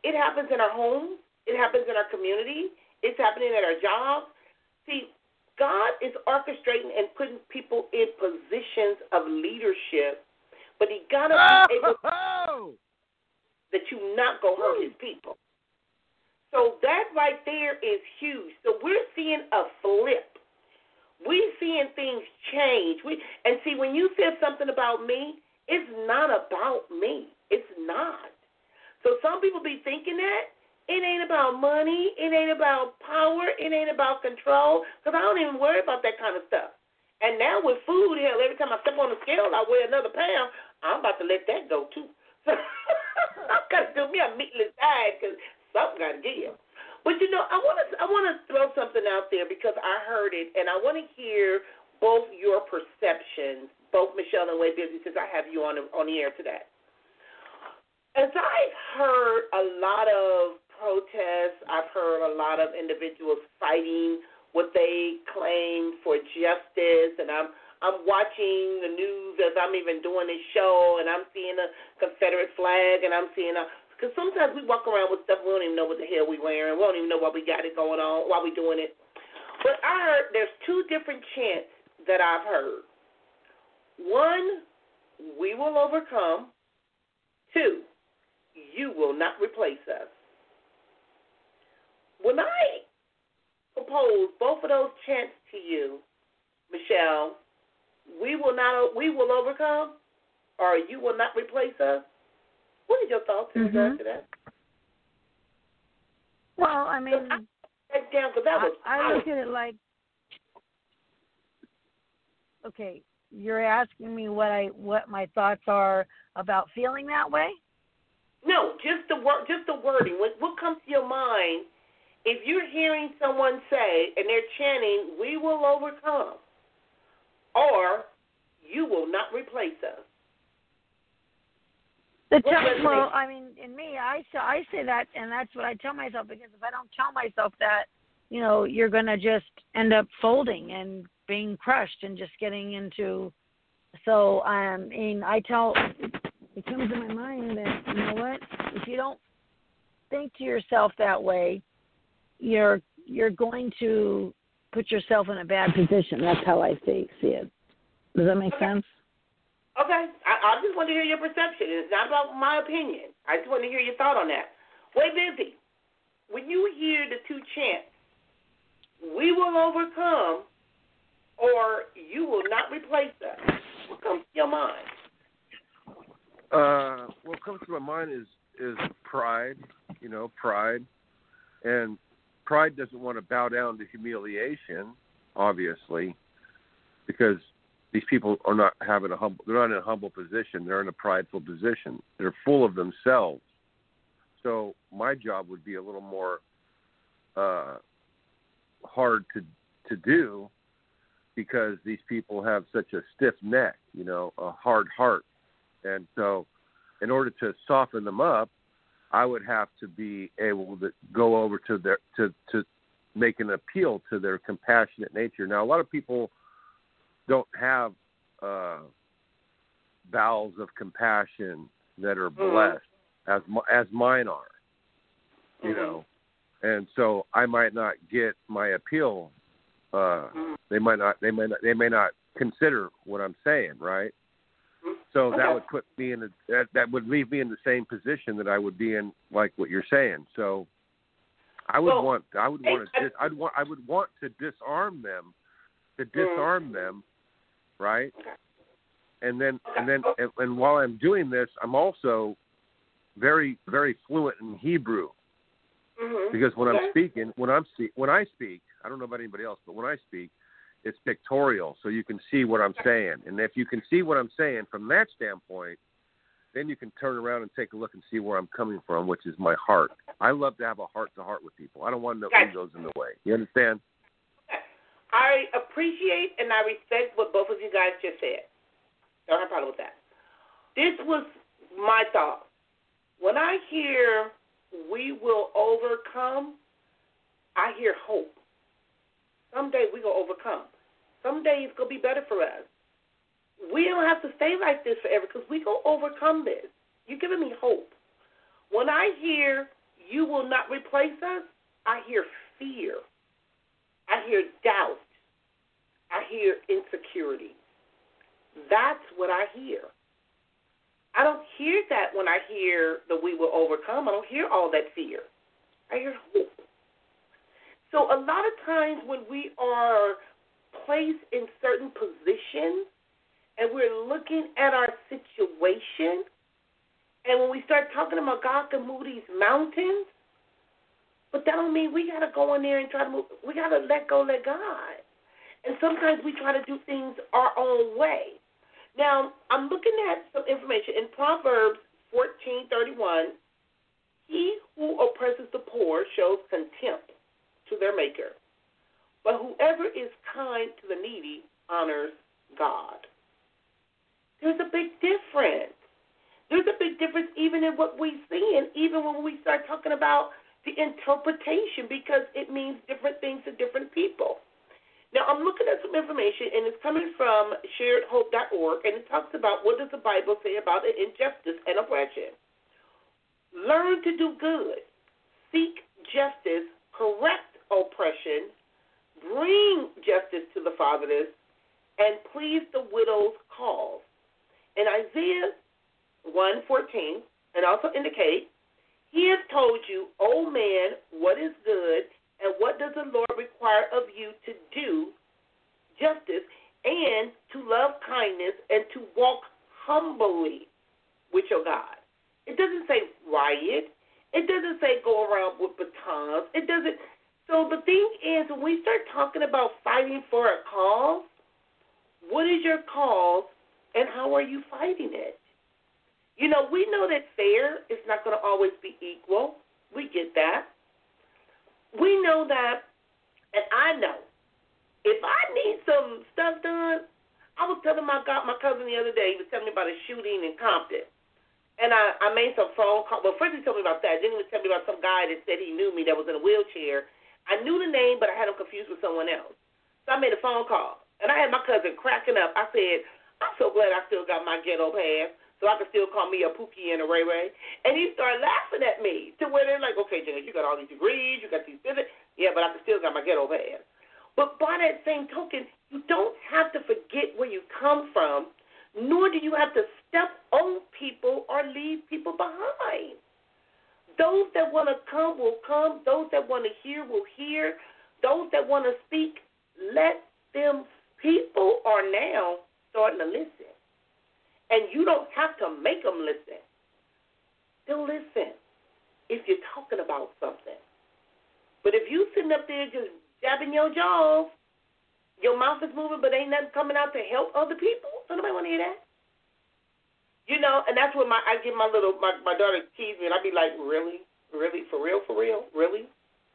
It happens in our homes. It happens in our community. It's happening at our jobs. See, God is orchestrating and putting people in positions of leadership, but he got to oh! be able to, that you not go hurt his people. So that right there is huge. So we're seeing a flip. We're seeing things change. We and see, when you said something about me, it's not about me. It's not. So some people be thinking that. It ain't about money. It ain't about power. It ain't about control. Because I don't even worry about that kind of stuff. And now with food, hell, every time I step on the scale, I weigh another pound. I'm about to let that go, too. So I've got to do me a meatless diet because something got to give. But, you know, I want to I want to throw something out there because I heard it, and I want to hear both your perceptions, both Michelle and Way Busy, since I have you on the, on the air today. As I've heard a lot of protests, I've heard a lot of individuals fighting what they claim for justice, and I'm I'm watching the news as I'm even doing this show, and I'm seeing a Confederate flag, and I'm seeing a because sometimes we walk around with stuff we don't even know what the hell we wearing, we don't even know why we got it going on, why we doing it. But I heard there's two different chants that I've heard. One, we will overcome. Two, you will not replace us. When I propose both of those chants to you, Michelle, we will not, we will overcome, or you will not replace us. What are your thoughts in mm-hmm. regard to that? Well, I mean, I, down, that was I, I look at it like, okay, you're asking me what I what my thoughts are about feeling that way. No, just the word, just the wording. What, what comes to your mind? If you're hearing someone say, and they're chanting, we will overcome, or you will not replace us. The tell, well, I mean, in me, I, I say that, and that's what I tell myself, because if I don't tell myself that, you know, you're going to just end up folding and being crushed and just getting into, so, I mean, I tell, it comes to my mind that, you know what, if you don't think to yourself that way, you're you're going to put yourself in a bad position. That's how I see, see it. Does that make okay. sense? Okay. I, I just want to hear your perception. It's not about my opinion. I just want to hear your thought on that. Way Busy, when you hear the two chants, we will overcome, or you will not replace us, what comes to your mind? Uh, what comes to my mind is, is pride, you know, pride. And pride doesn't want to bow down to humiliation, obviously, because these people are not having a humble. They're not in a humble position. They're in a prideful position. They're full of themselves. So my job would be a little more uh, hard to to do because these people have such a stiff neck, you know, a hard heart, and so in order to soften them up, I would have to be able to go over to their to, to make an appeal to their compassionate nature. Now, a lot of people don't have uh, bowels of compassion that are blessed mm. as as mine are, you mm-hmm. know, and so I might not get my appeal. Uh, mm. They might not. They may not. They may not consider what I'm saying, right? So okay. that would put me in a, that, that would leave me in the same position that I would be in, like what you're saying. So I would well, want, I would want to, I'd want, I would want to disarm them, to disarm mm. them, right? Okay. And then, okay. and then, and, and while I'm doing this, I'm also very, very fluent in Hebrew, mm-hmm. because when okay. I'm speaking, when I'm speak, when I speak, I don't know about anybody else, but when I speak, it's pictorial, so you can see what I'm saying. And if you can see what I'm saying from that standpoint, then you can turn around and take a look and see where I'm coming from, which is my heart. I love to have a heart-to-heart with people. I don't want no okay. egos in the way. You understand? Okay. I appreciate and I respect what both of you guys just said. Don't have a problem with that. This was my thought. When I hear we will overcome, I hear hope. Someday we're going to overcome. Someday it's going to be better for us. We don't have to stay like this forever because we're going to overcome this. You're giving me hope. When I hear replace us, I hear fear. I hear doubt. I hear insecurity. That's what I hear. I don't hear that when I hear that we will overcome. I don't hear all that fear. I hear hope. So a lot of times when we are placed in certain positions and we're looking at our situation, and when we start talking about God can move these mountains, but that don't mean we got to go in there and try to move. We got to let go, let God. And sometimes we try to do things our own way. Now, I'm looking at some information in Proverbs fourteen thirty-one. He who oppresses the poor shows contempt to their maker, but whoever is kind to the needy honors God. There's a big difference. There's a big difference even in what we see, and even when we start talking about the interpretation, because it means different things to different people. Now, I'm looking at some information, and it's coming from shared hope dot org, and it talks about what does the Bible say about injustice and oppression. Learn to do good, seek justice, correct oppression, bring justice to the fatherless, and please the widow's cause. In Isaiah one fourteen, and also indicate, he has told you, O man, what is good, and what does the Lord require of you to do justice and to love kindness and to walk humbly with your God. It doesn't say riot. It doesn't say go around with batons. It doesn't. So the thing is, when we start talking about fighting for a cause, what is your cause and how are you fighting it? You know, we know that fair is not going to always be equal. We get that. We know that, and I know, if I need some stuff done, I was telling my God, my cousin the other day, he was telling me about a shooting in Compton. And I, I made some phone calls. Well, first he told me about that. Then he was telling me about some guy that said he knew me that was in a wheelchair. I knew the name, but I had him confused with someone else. So I made a phone call. And I had my cousin cracking up. I said, I'm so glad I still got my ghetto pass, so I can still call me a Pookie and a Ray Ray. And he started laughing at me to where they're like, okay, Jenna, you got all these degrees, you got these visits. Yeah, but I still got my ghetto pass. But by that same token, you don't have to forget where you come from, nor do you have to step on people or leave people behind. Those that want to come will come. Those that want to hear will hear. Those that want to speak, let them. People are now starting to listen. And you don't have to make them listen. They'll listen if you're talking about something. But if you sitting up there just jabbing your jaws, your mouth is moving, but ain't nothing coming out to help other people, so nobody want to hear that. You know, and that's when my I give my little, my, my daughter tease me, and I be like, really? Really? For real? For real? Really?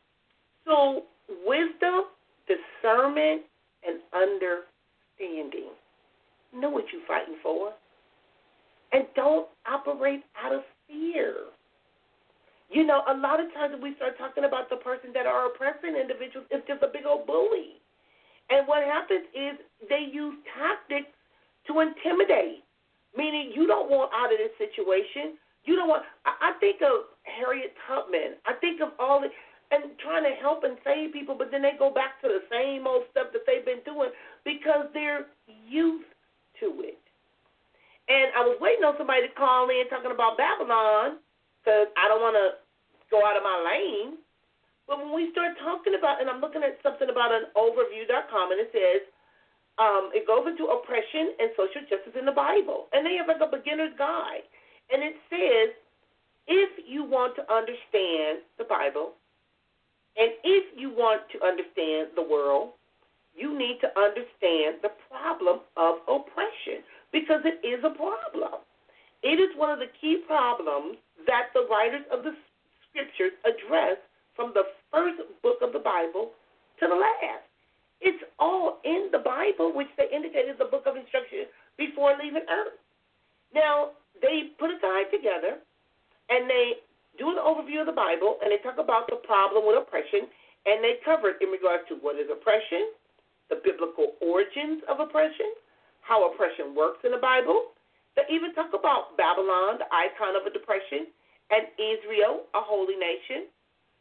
So wisdom, discernment, and understanding. Know what you're fighting for. And don't operate out of fear. You know, a lot of times when we start talking about the person that are oppressing individuals, it's just a big old bully. And what happens is they use tactics to intimidate, meaning you don't want out of this situation. You don't want, I, I think of Harriet Tubman. I think of all the, and trying to help and save people, but then they go back to the same old stuff that they've been doing because they're used to it. And I was waiting on somebody to call in talking about Babylon because I don't want to go out of my lane. But when we start talking about, and I'm looking at something about an overview dot com, and it says, um, it goes into oppression and social justice in the Bible. And they have like a beginner's guide. And it says, if you want to understand the Bible, and if you want to understand the world, you need to understand the problem of oppression, because it is a problem. It is one of the key problems that the writers of the scriptures address from the first book of the Bible to the last. It's all in the Bible, which they indicated is the book of instruction before leaving earth. Now, they put a guide together, and they do an overview of the Bible, and they talk about the problem with oppression, and they cover it in regards to what is oppression, the biblical origins of oppression, how oppression works in the Bible. They even talk about Babylon, the icon of a depression, and Israel, a holy nation.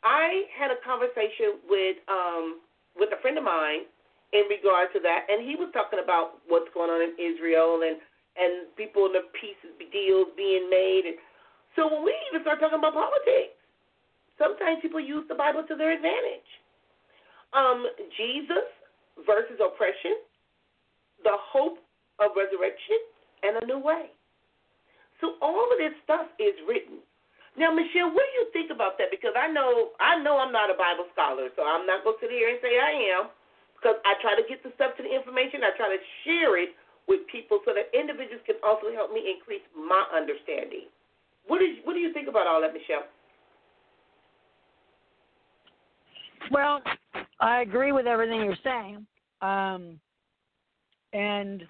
I had a conversation with um, with a friend of mine in regard to that, and he was talking about what's going on in Israel and, and people in the peace deals being made. And so when we even start talking about politics, sometimes people use the Bible to their advantage. Um, Jesus versus oppression, the hope of resurrection, and a new way. So all of this stuff is written. Now, Michelle, what do you think about that? Because I know I know I'm not a Bible scholar, so I'm not going to sit here and say I am, because I try to get the stuff to the information. I try to share it with people so that individuals can also help me increase my understanding. What is what do you think about all that, Michelle? Well, I agree with everything you're saying. Um, and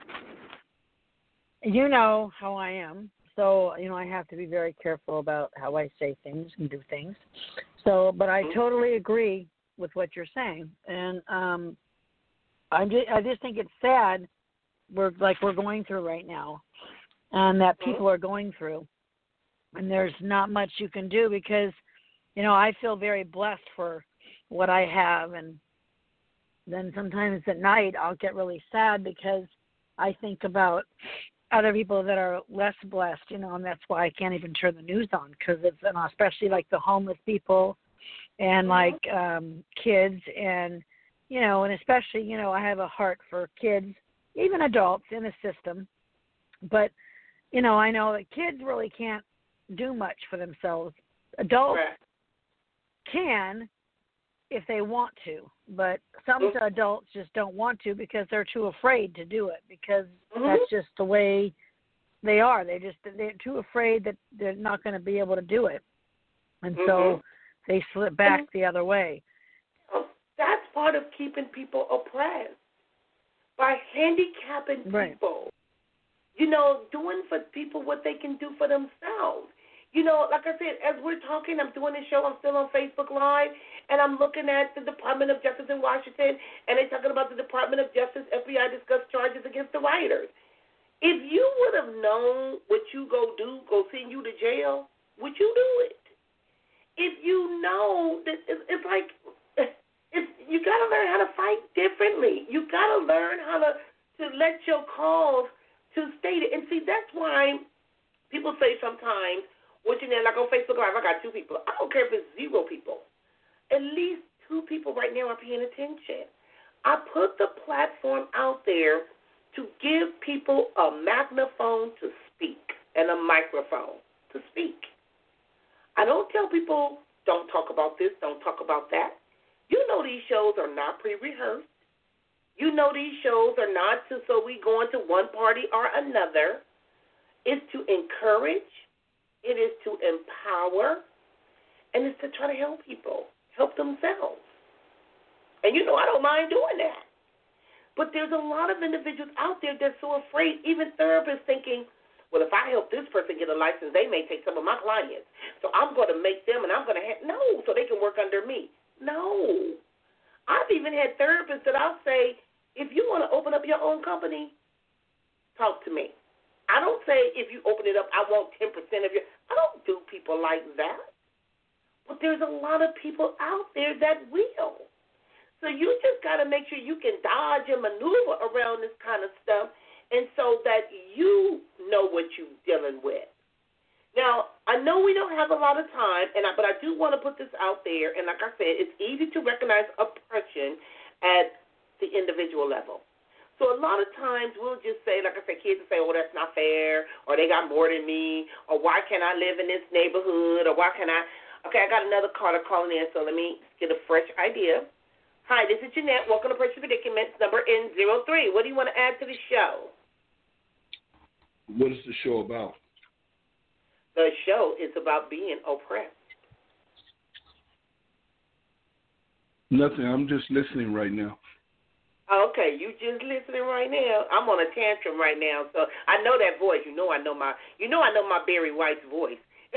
you know how I am. So, you know, I have to be very careful about how I say things and do things. So, but I totally agree with what you're saying. And um, I just, I just think it's sad, we're like we're going through right now, and that people are going through. And there's not much you can do because, you know, I feel very blessed for what I have. And then sometimes at night I'll get really sad because I think about other people that are less blessed, you know, and that's why I can't even turn the news on, because it's, you know, especially like the homeless people and like um, kids and, you know, and especially, you know, I have a heart for kids, even adults in the system. But, you know, I know that kids really can't do much for themselves. Adults Right. can if they want to, but some mm-hmm. adults just don't want to because they're too afraid to do it, because mm-hmm. that's just the way they are. They just they're too afraid that they're not going to be able to do it, and mm-hmm. so they slip back mm-hmm. the other way. That's part of keeping people oppressed, by handicapping right. people. You know, doing for people what they can do for themselves. You know, like I said, as we're talking, I'm doing this show, I'm still on Facebook Live, and I'm looking at the Department of Justice in Washington, and they're talking about the Department of Justice, F B I discussed charges against the rioters. If you would have known what you go do, go send you to jail, would you do it? If you know that it's, it's like, it's, you got to learn how to fight differently. You got to learn how to, to let your cause to state it. And see, that's why people say sometimes, what you know, like on Facebook Live, I got two people. I don't care if it's zero people. At least two people right now are paying attention. I put the platform out there to give people a magnaphone to speak and a microphone to speak. I don't tell people, don't talk about this, don't talk about that. You know these shows are not pre-rehearsed. You know these shows are not to, so we go into one party or another. It's to encourage. It is to empower, and it's to try to help people, help themselves. And, you know, I don't mind doing that. But there's a lot of individuals out there that's so afraid, even therapists thinking, well, if I help this person get a license, they may take some of my clients. So I'm going to make them, and I'm going to have, no, so they can work under me. No. I've even had therapists that I'll say, if you want to open up your own company, talk to me. I don't say if you open it up, I want ten percent of your. I don't do people like that. But there's a lot of people out there that will. So you just got to make sure you can dodge and maneuver around this kind of stuff, and so that you know what you're dealing with. Now, I know we don't have a lot of time, and I, but I do want to put this out there. And like I said, it's easy to recognize oppression at the individual level. So a lot of times we'll just say, like I said, kids will say, oh, that's not fair, or they got more than me, or why can't I live in this neighborhood, or why can't I? Okay, I got another caller calling in, so let me get a fresh idea. Hi, this is Jeanette. Welcome to Precious Predicaments, number N zero three. What do you want to add to the show? What is the show about? The show is about being oppressed. Nothing. I'm just listening right now. Okay, you just listening right now. I'm on a tantrum right now, so I know that voice. You know I know my you know I know my Barry White's voice.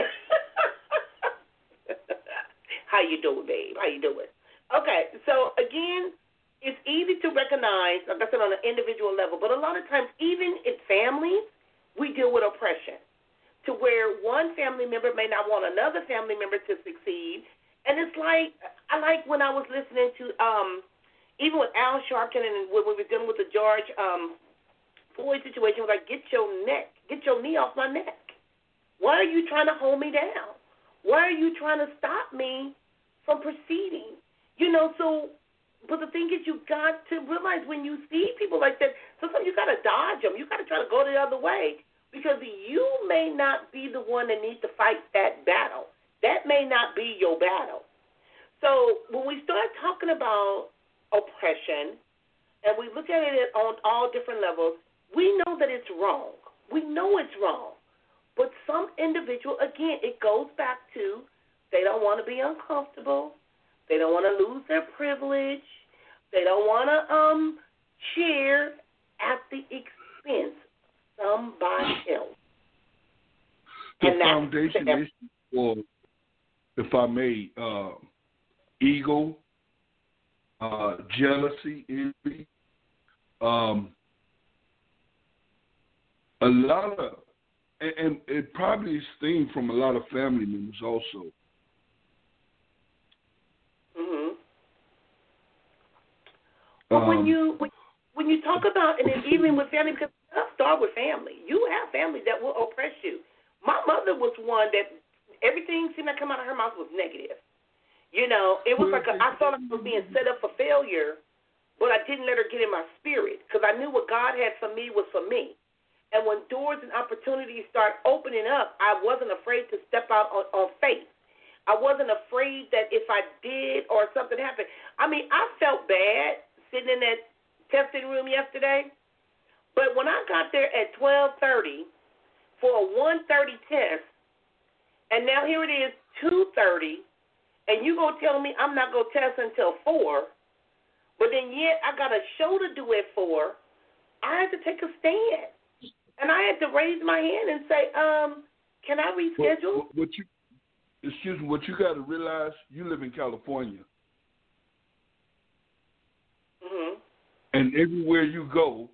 How you doing, babe? How you doing? Okay, so again, it's easy to recognize, like I said, on an individual level, but a lot of times, even in families, we deal with oppression, to where one family member may not want another family member to succeed, And it's like, I like when I was listening to, um, even with Al Sharpton and when we were dealing with the George um, Floyd situation, was like, get your neck, get your knee off my neck. Why are you trying to hold me down? Why are you trying to stop me from proceeding? You know, so, but the thing is, you got to realize when you see people like that, sometimes you got to dodge them. You got to try to go the other way because you may not be the one that needs to fight that battle. That may not be your battle. So when we start talking about oppression and we look at it on all different levels, we know that it's wrong. We know it's wrong. But some individual, again, it goes back to they don't want to be uncomfortable. They don't want to lose their privilege. They don't want to um, share at the expense of somebody else. The and foundation is for, if I may, uh, ego, uh, jealousy, envy, um, a lot of, and, and it probably stems from a lot of family members also. Mm-hmm. But um, when you when, when you talk about, and it's even with family, because let's start with family. You have family that will oppress you. My mother was one that everything seemed to come out of her mouth was negative. You know, it was like a, I thought I was being set up for failure, but I didn't let her get in my spirit because I knew what God had for me was for me. And when doors and opportunities start opening up, I wasn't afraid to step out on, on faith. I wasn't afraid that if I did or something happened. I mean, I felt bad sitting in that testing room yesterday, but when I got there at twelve thirty for a one thirty test, and now here it is two thirty, and you going to tell me I'm not going to test until four, but then yet I got a show to do at four, I had to take a stand. And I had to raise my hand and say, um, can I reschedule? What, what you, excuse me, what you got to realize, you live in California. Mm-hmm. And everywhere you go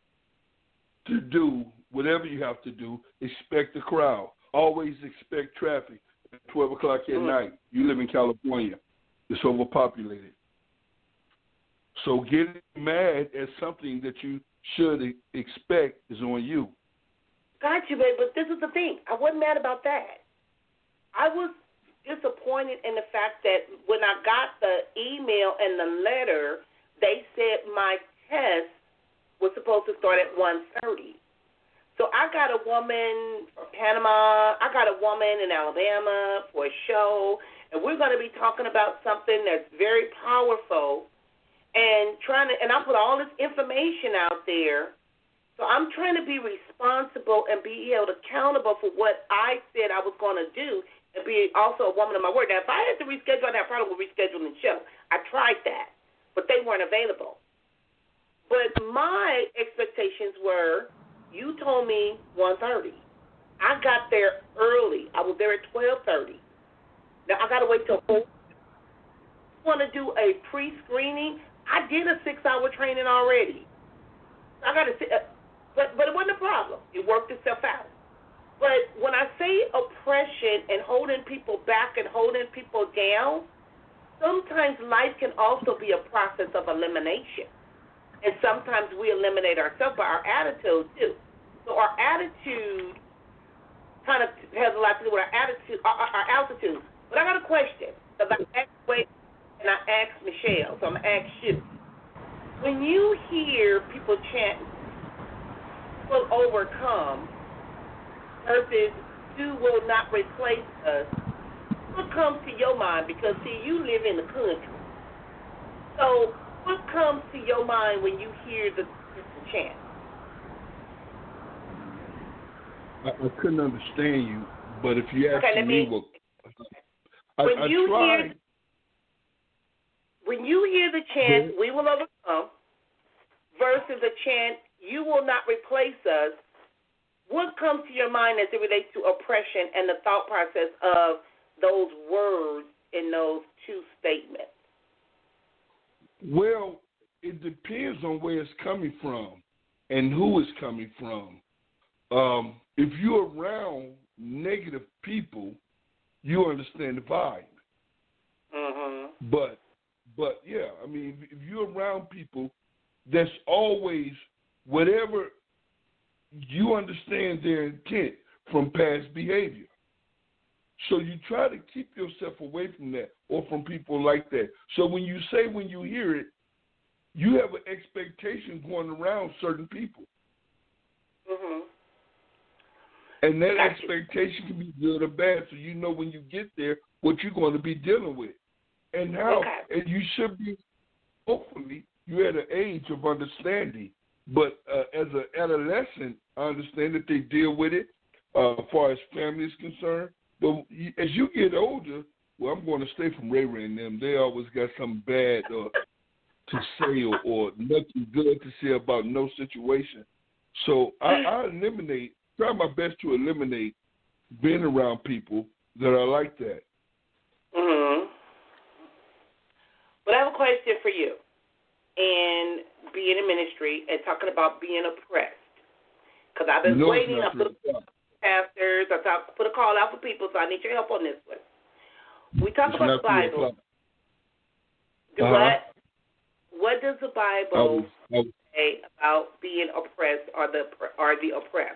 to do whatever you have to do, expect the crowd. Always expect traffic at twelve o'clock at mm-hmm. night. You live in California. It's overpopulated. So getting mad at something that you should expect is on you. Got you, babe, but this is the thing. I wasn't mad about that. I was disappointed in the fact that when I got the email and the letter, they said my test was supposed to start at one thirty. So I got a woman from Panama. I got a woman in Alabama for a show, and we're going to be talking about something that's very powerful. And trying to, and I put all this information out there, so I'm trying to be responsible and be held accountable for what I said I was going to do, and be also a woman of my word. Now, if I had to reschedule, I probably would reschedule the show. I tried that, but they weren't available. But my expectations were, you told me one thirty. I got there early. I was there at twelve thirty. Now I got to wait till four. Want to do a pre-screening? I did a six-hour training already. I got to, uh, but but it wasn't a problem. It worked itself out. But when I say oppression and holding people back and holding people down, sometimes life can also be a process of elimination, and sometimes we eliminate ourselves by our attitude too. So our attitude kind of has a lot to do with our attitude, our, our altitude. But I got a question because I asked wait. And I asked Michelle, so I'm going to ask you. When you hear people chant, will overcome, versus you will not replace us, what comes to your mind? Because, see, you live in the country. So what comes to your mind when you hear the, the chant? I, I couldn't understand you, but if you ask okay, me, me what, I, when I you tried. hear When you hear the chant, we will overcome, versus the chant, you will not replace us, what comes to your mind as it relates to oppression and the thought process of those words in those two statements? Well, it depends on where it's coming from and who it's coming from. Um, if you're around negative people, you understand the vibe. But, but yeah, I mean, if you're around people, that's always whatever you understand their intent from past behavior. So you try to keep yourself away from that or from people like that. So when you say when you hear it, you have an expectation going around certain people. Mm-hmm. And that Gotcha. expectation can be good or bad, so you know when you get there what you're going to be dealing with. And how Okay. and you should be, hopefully, you're at an age of understanding. But uh, as an adolescent, I understand that they deal with it uh, as far as family is concerned. But as you get older, well, I'm going to stay from Ray Ray and them. They always got something bad uh, to say or, or nothing good to say about no situation. So I, I eliminate, try my best to eliminate being around people that are like that. Mm-hmm. But I have a question for you. And being in ministry and talking about being oppressed. Because I've been No, waiting. I it's put not pastors. I talk, put a call out for people, so I need your help on this one. We talk It's about the not three Bible. o'clock. Do Uh-huh. what? What does the I Bible was, I was, say about being oppressed or the or the oppressed?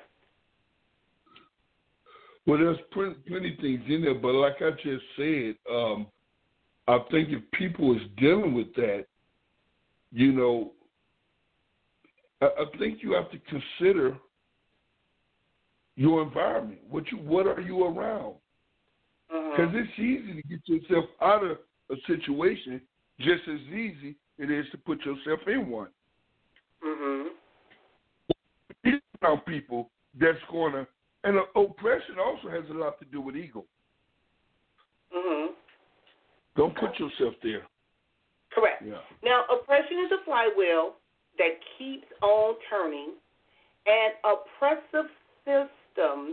well, there's plenty, plenty of things in there, but like I just said, um, I think if people is dealing with that, you know, I, I think you have to consider your environment. What you, what are you around? Because Mm-hmm. it's easy to get yourself out of a situation, just as easy it is to put yourself in one. Mm-hmm. Be around people that's going to, and uh, oppression also has a lot to do with ego. Mm-hmm. Don't put yourself there. Correct. Yeah. Now, oppression is a flywheel that keeps on turning, and oppressive systems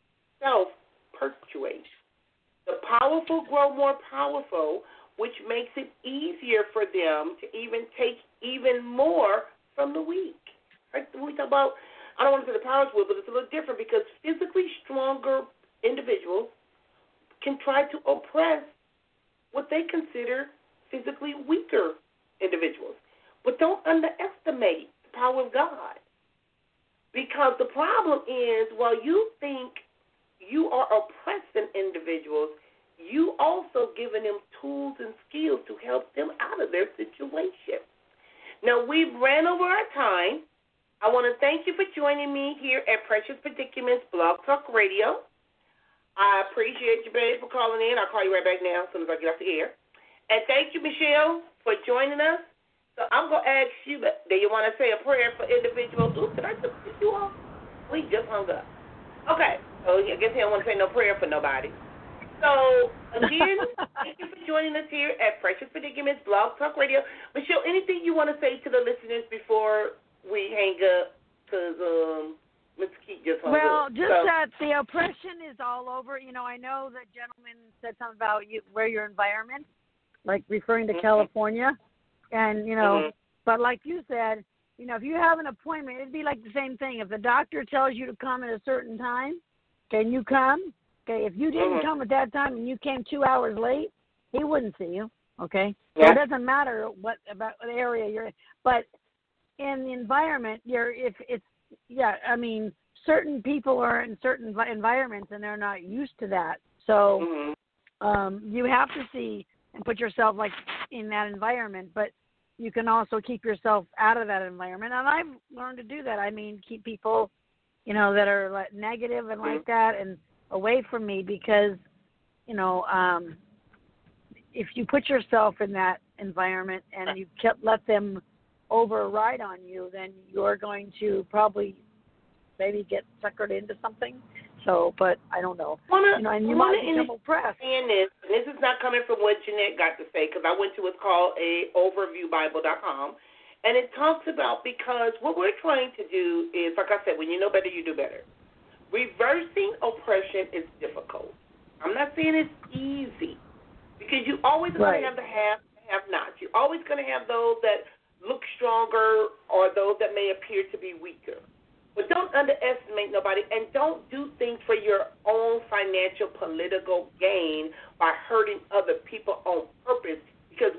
self-perpetuate. The powerful grow more powerful, which makes it easier for them to even take even more from the weak. Right? When we talk about, I don't want to say the power wheel, but it's a little different because physically stronger individuals can try to oppress what they consider physically weaker individuals. But don't underestimate the power of God. Because the problem is, while you think you are oppressing individuals, you also giving them tools and skills to help them out of their situation. Now, we've ran over our time. I want to thank you for joining me here at Precious Predicaments Blog Talk Radio. I appreciate you, babe, for calling in. I'll call you right back now as soon as I get off the air. And thank you, Michelle, for joining us. So I'm going to ask you, do you want to say a prayer for individuals? Ooh, did I just pick you off? We just hung up. Okay. So I guess he don't want to say no prayer for nobody. So, again, thank you for joining us here at Precious Predicaments Blog Talk Radio. Michelle, anything you want to say to the listeners before we hang up? Because um, Mister Keith just hung Well, up. just so, that the oppression is all over. You know, I know that gentleman said something about you, where your environment, like referring to mm-hmm. California. And, you know, mm-hmm. but like you said, you know, if you have an appointment, it'd be like the same thing. If the doctor tells you to come at a certain time, can you come? Okay, if you didn't mm-hmm. come at that time and you came two hours late, he wouldn't see you, okay? Yeah. So it doesn't matter what about the area you're in. But in the environment, you're if it's, yeah, I mean, certain people are in certain environments and they're not used to that. So Mm-hmm. um, you have to see and put yourself, like, in that environment. But you can also keep yourself out of that environment. And I've learned to do that. I mean, keep people, you know, that are like negative and like that and away from me because, you know, um, if you put yourself in that environment and you let them override on you, then you're going to probably maybe get suckered into something. So, but I don't know. Wanna, you know, and you wanna might become oppressed. Saying this, and this is not coming from what Jeanette got to say, because I went to what's called a overview bible dot com, and it talks about, because what we're trying to do is, like I said, when you know better, you do better. Reversing oppression is difficult. I'm not saying it's easy, because you always are Right. going to have the have and have-nots. You're always going to have those that look stronger or those that may appear to be weaker. But don't underestimate nobody, and don't do things for your own financial, political gain by hurting other people on purpose, because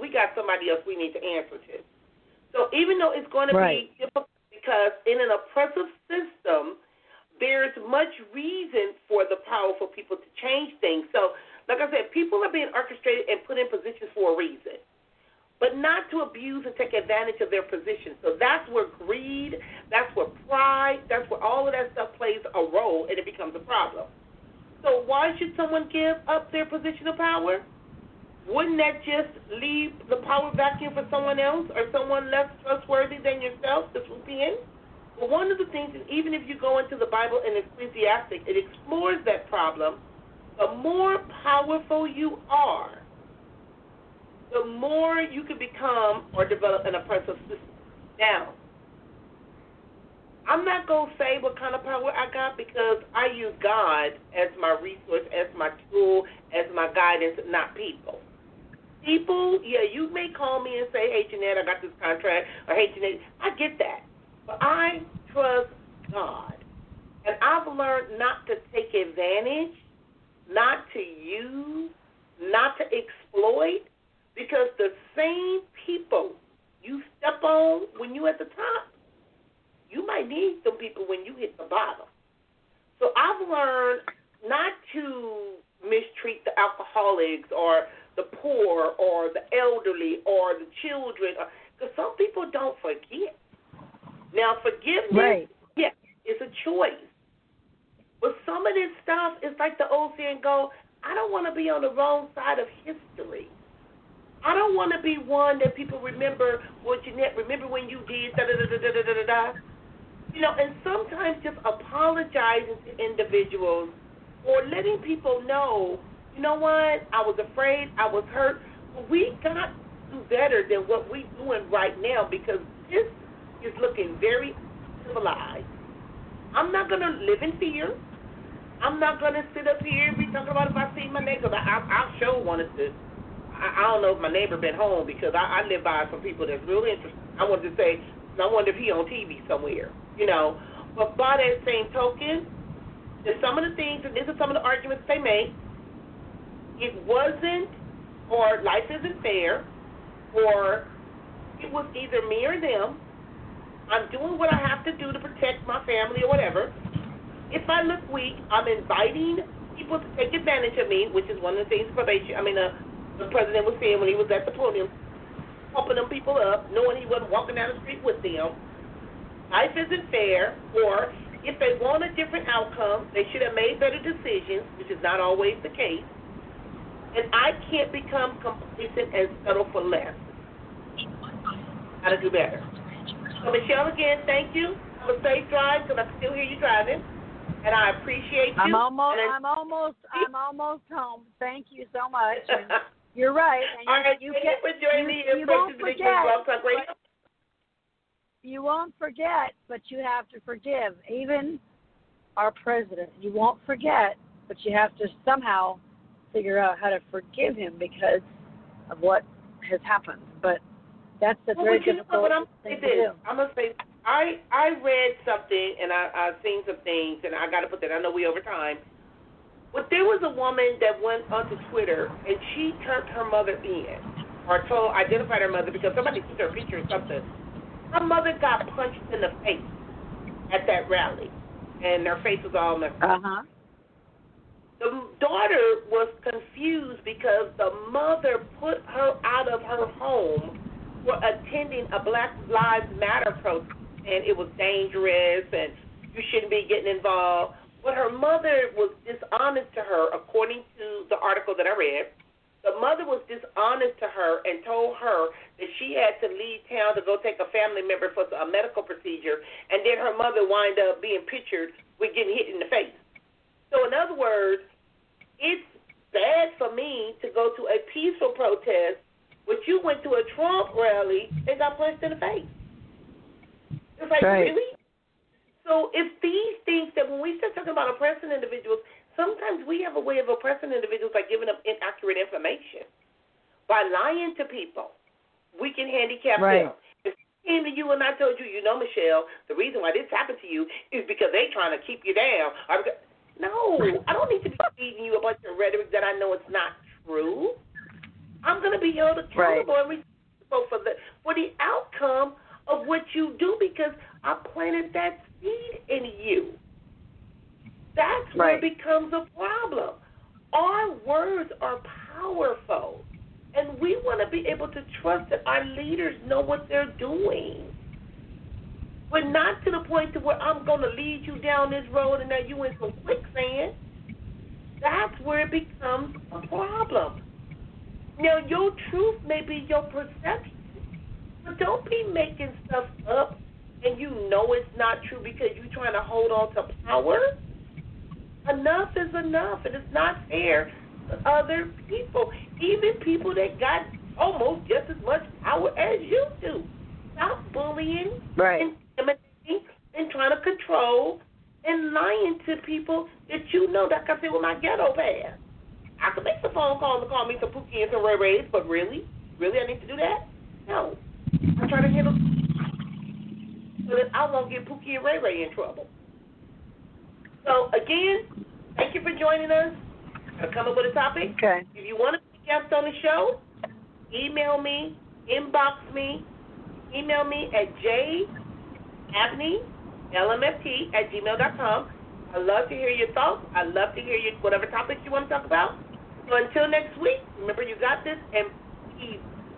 somebody else we need to answer to. So even though it's going to right. be difficult because in an oppressive system, there's much reason for the powerful people to change things. So, like I said, people are being orchestrated and put in positions for a reason, but not to abuse and take advantage of their position. So that's where greed, that's where pride, that's where all of that stuff plays a role, and it becomes a problem. So why should someone give up their position of power? Wouldn't that just leave the power vacuum for someone else or someone less trustworthy than yourself to swoop in? Well, one of the things is even if you go into the Bible and Ecclesiastic, it explores that problem. The more powerful you are, the more you can become or develop an oppressive system. Now, I'm not going to say what kind of power I got because I use God as my resource, as my tool, as my guidance, not people. People, yeah, you may call me and say, hey, Jeanette, I got this contract, or hey, Jeanette, I get that. But I trust God. And I've learned not to take advantage, not to use, not to exploit, because the same people you step on when you're at the top, you might need some people when you hit the bottom. So I've learned not to mistreat the alcoholics or the poor or the elderly or the children, because some people don't forget. Now, forgiveness, right. yes, it's a choice. But some of this stuff is like the old saying go, I don't want to be on the wrong side of history. I don't want to be one that people remember, well, Jeanette, remember when you did da-da-da-da-da-da-da-da. You know, and sometimes just apologizing to individuals or letting people know, you know what, I was afraid, I was hurt. We got to do better than what we're doing right now because this is looking very civilized. I'm not going to live in fear. I'm not going to sit up here and be talking about if I see my neighbor. I, I, I sure wanted to. I, I don't know if my neighbor been home because I, I live by some people that's real interesting. I wanted to say, I wonder if he on T V somewhere, you know. But by that same token, there's some of the things, and these are some of the arguments they make, it wasn't, or life isn't fair, or it was either me or them. I'm doing what I have to do to protect my family or whatever. If I look weak, I'm inviting people to take advantage of me, which is one of the things probation, I mean, uh, the president was saying when he was at the podium, pumping them people up, knowing he wasn't walking down the street with them. Life isn't fair, or if they want a different outcome, they should have made better decisions, which is not always the case. And I can't become complacent and settle for less. Got to do better. So, Michelle, again, thank you. Have a safe drive, because I can still hear you driving, and I appreciate you. I'm almost, and I'm almost, I'm almost home. Thank you so much. And you're right. And All right, you, thank can, you for joining me in Precious Predicaments Blog Talk Radio. You won't forget, but you have to forgive. Even our president, you won't forget, but you have to somehow figure out how to forgive him because of what has happened. But that's a well, very you difficult know, thing to do. I'm going to say, I, I read something, and I, I've seen some things, and I got to put that, I know we over time, but there was a woman that went onto Twitter, and she turned her mother in, or told, identified her mother, because somebody took her picture or something. Her mother got punched in the face at that rally, and her face was all messed up. Uh-huh. The daughter was confused because the mother put her out of her home for attending a Black Lives Matter protest, and it was dangerous, and you shouldn't be getting involved. But her mother was dishonest to her, according to the article that I read. The mother was dishonest to her and told her that she had to leave town to go take a family member for a medical procedure, and then her mother wound up being pictured with getting hit in the face. So in other words, it's bad for me to go to a peaceful protest, but you went to a Trump rally and got punched in the face. It's like, right. Really? So if these things that when we start talking about oppressing individuals, sometimes we have a way of oppressing individuals by giving them inaccurate information. By lying to people, we can handicap right. them. If I came to you and I told you, you know, Michelle, the reason why this happened to you is because they trying to keep you down. Or because, no, I don't need to be feeding you a bunch of rhetoric that I know it's not true. I'm going to be held accountable right. and responsible grateful for the for the outcome of what you do because I planted that seed in you. That's where right. it becomes a problem. Our words are powerful, and we want to be able to trust that our leaders know what they're doing. We're not to the point to where I'm going to lead you down this road and now you in some quicksand. That's where it becomes a problem. Now, your truth may be your perception, but don't be making stuff up and you know it's not true because you're trying to hold on to power. Enough is enough, and it's not fair to other people, even people that got almost just as much power as you do. Stop bullying, Right. intimidating, and trying to control and lying to people that you know. Like I said with my ghetto pass. I could make the phone call to call me some Pookie and some Ray Rays, but really? Really I need to do that? No. I try to handle so that I won't get Pookie and Ray Ray in trouble. So, again, thank you for joining us. I'll come up with a topic. Okay. If you want to be a guest on the show, email me, inbox me, email me at jabney, L M F T, at gmail dot com. I love to hear your thoughts. I love to hear your whatever topics you want to talk about. So until next week, remember you got this, and please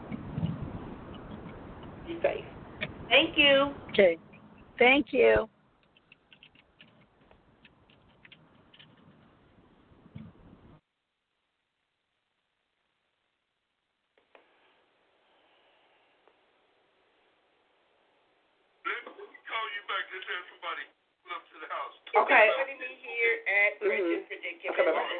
be safe. Thank you. Okay. Thank you. Call you back. Just have somebody pull up to the house. Okay. Joining me here at Bridges Predicament.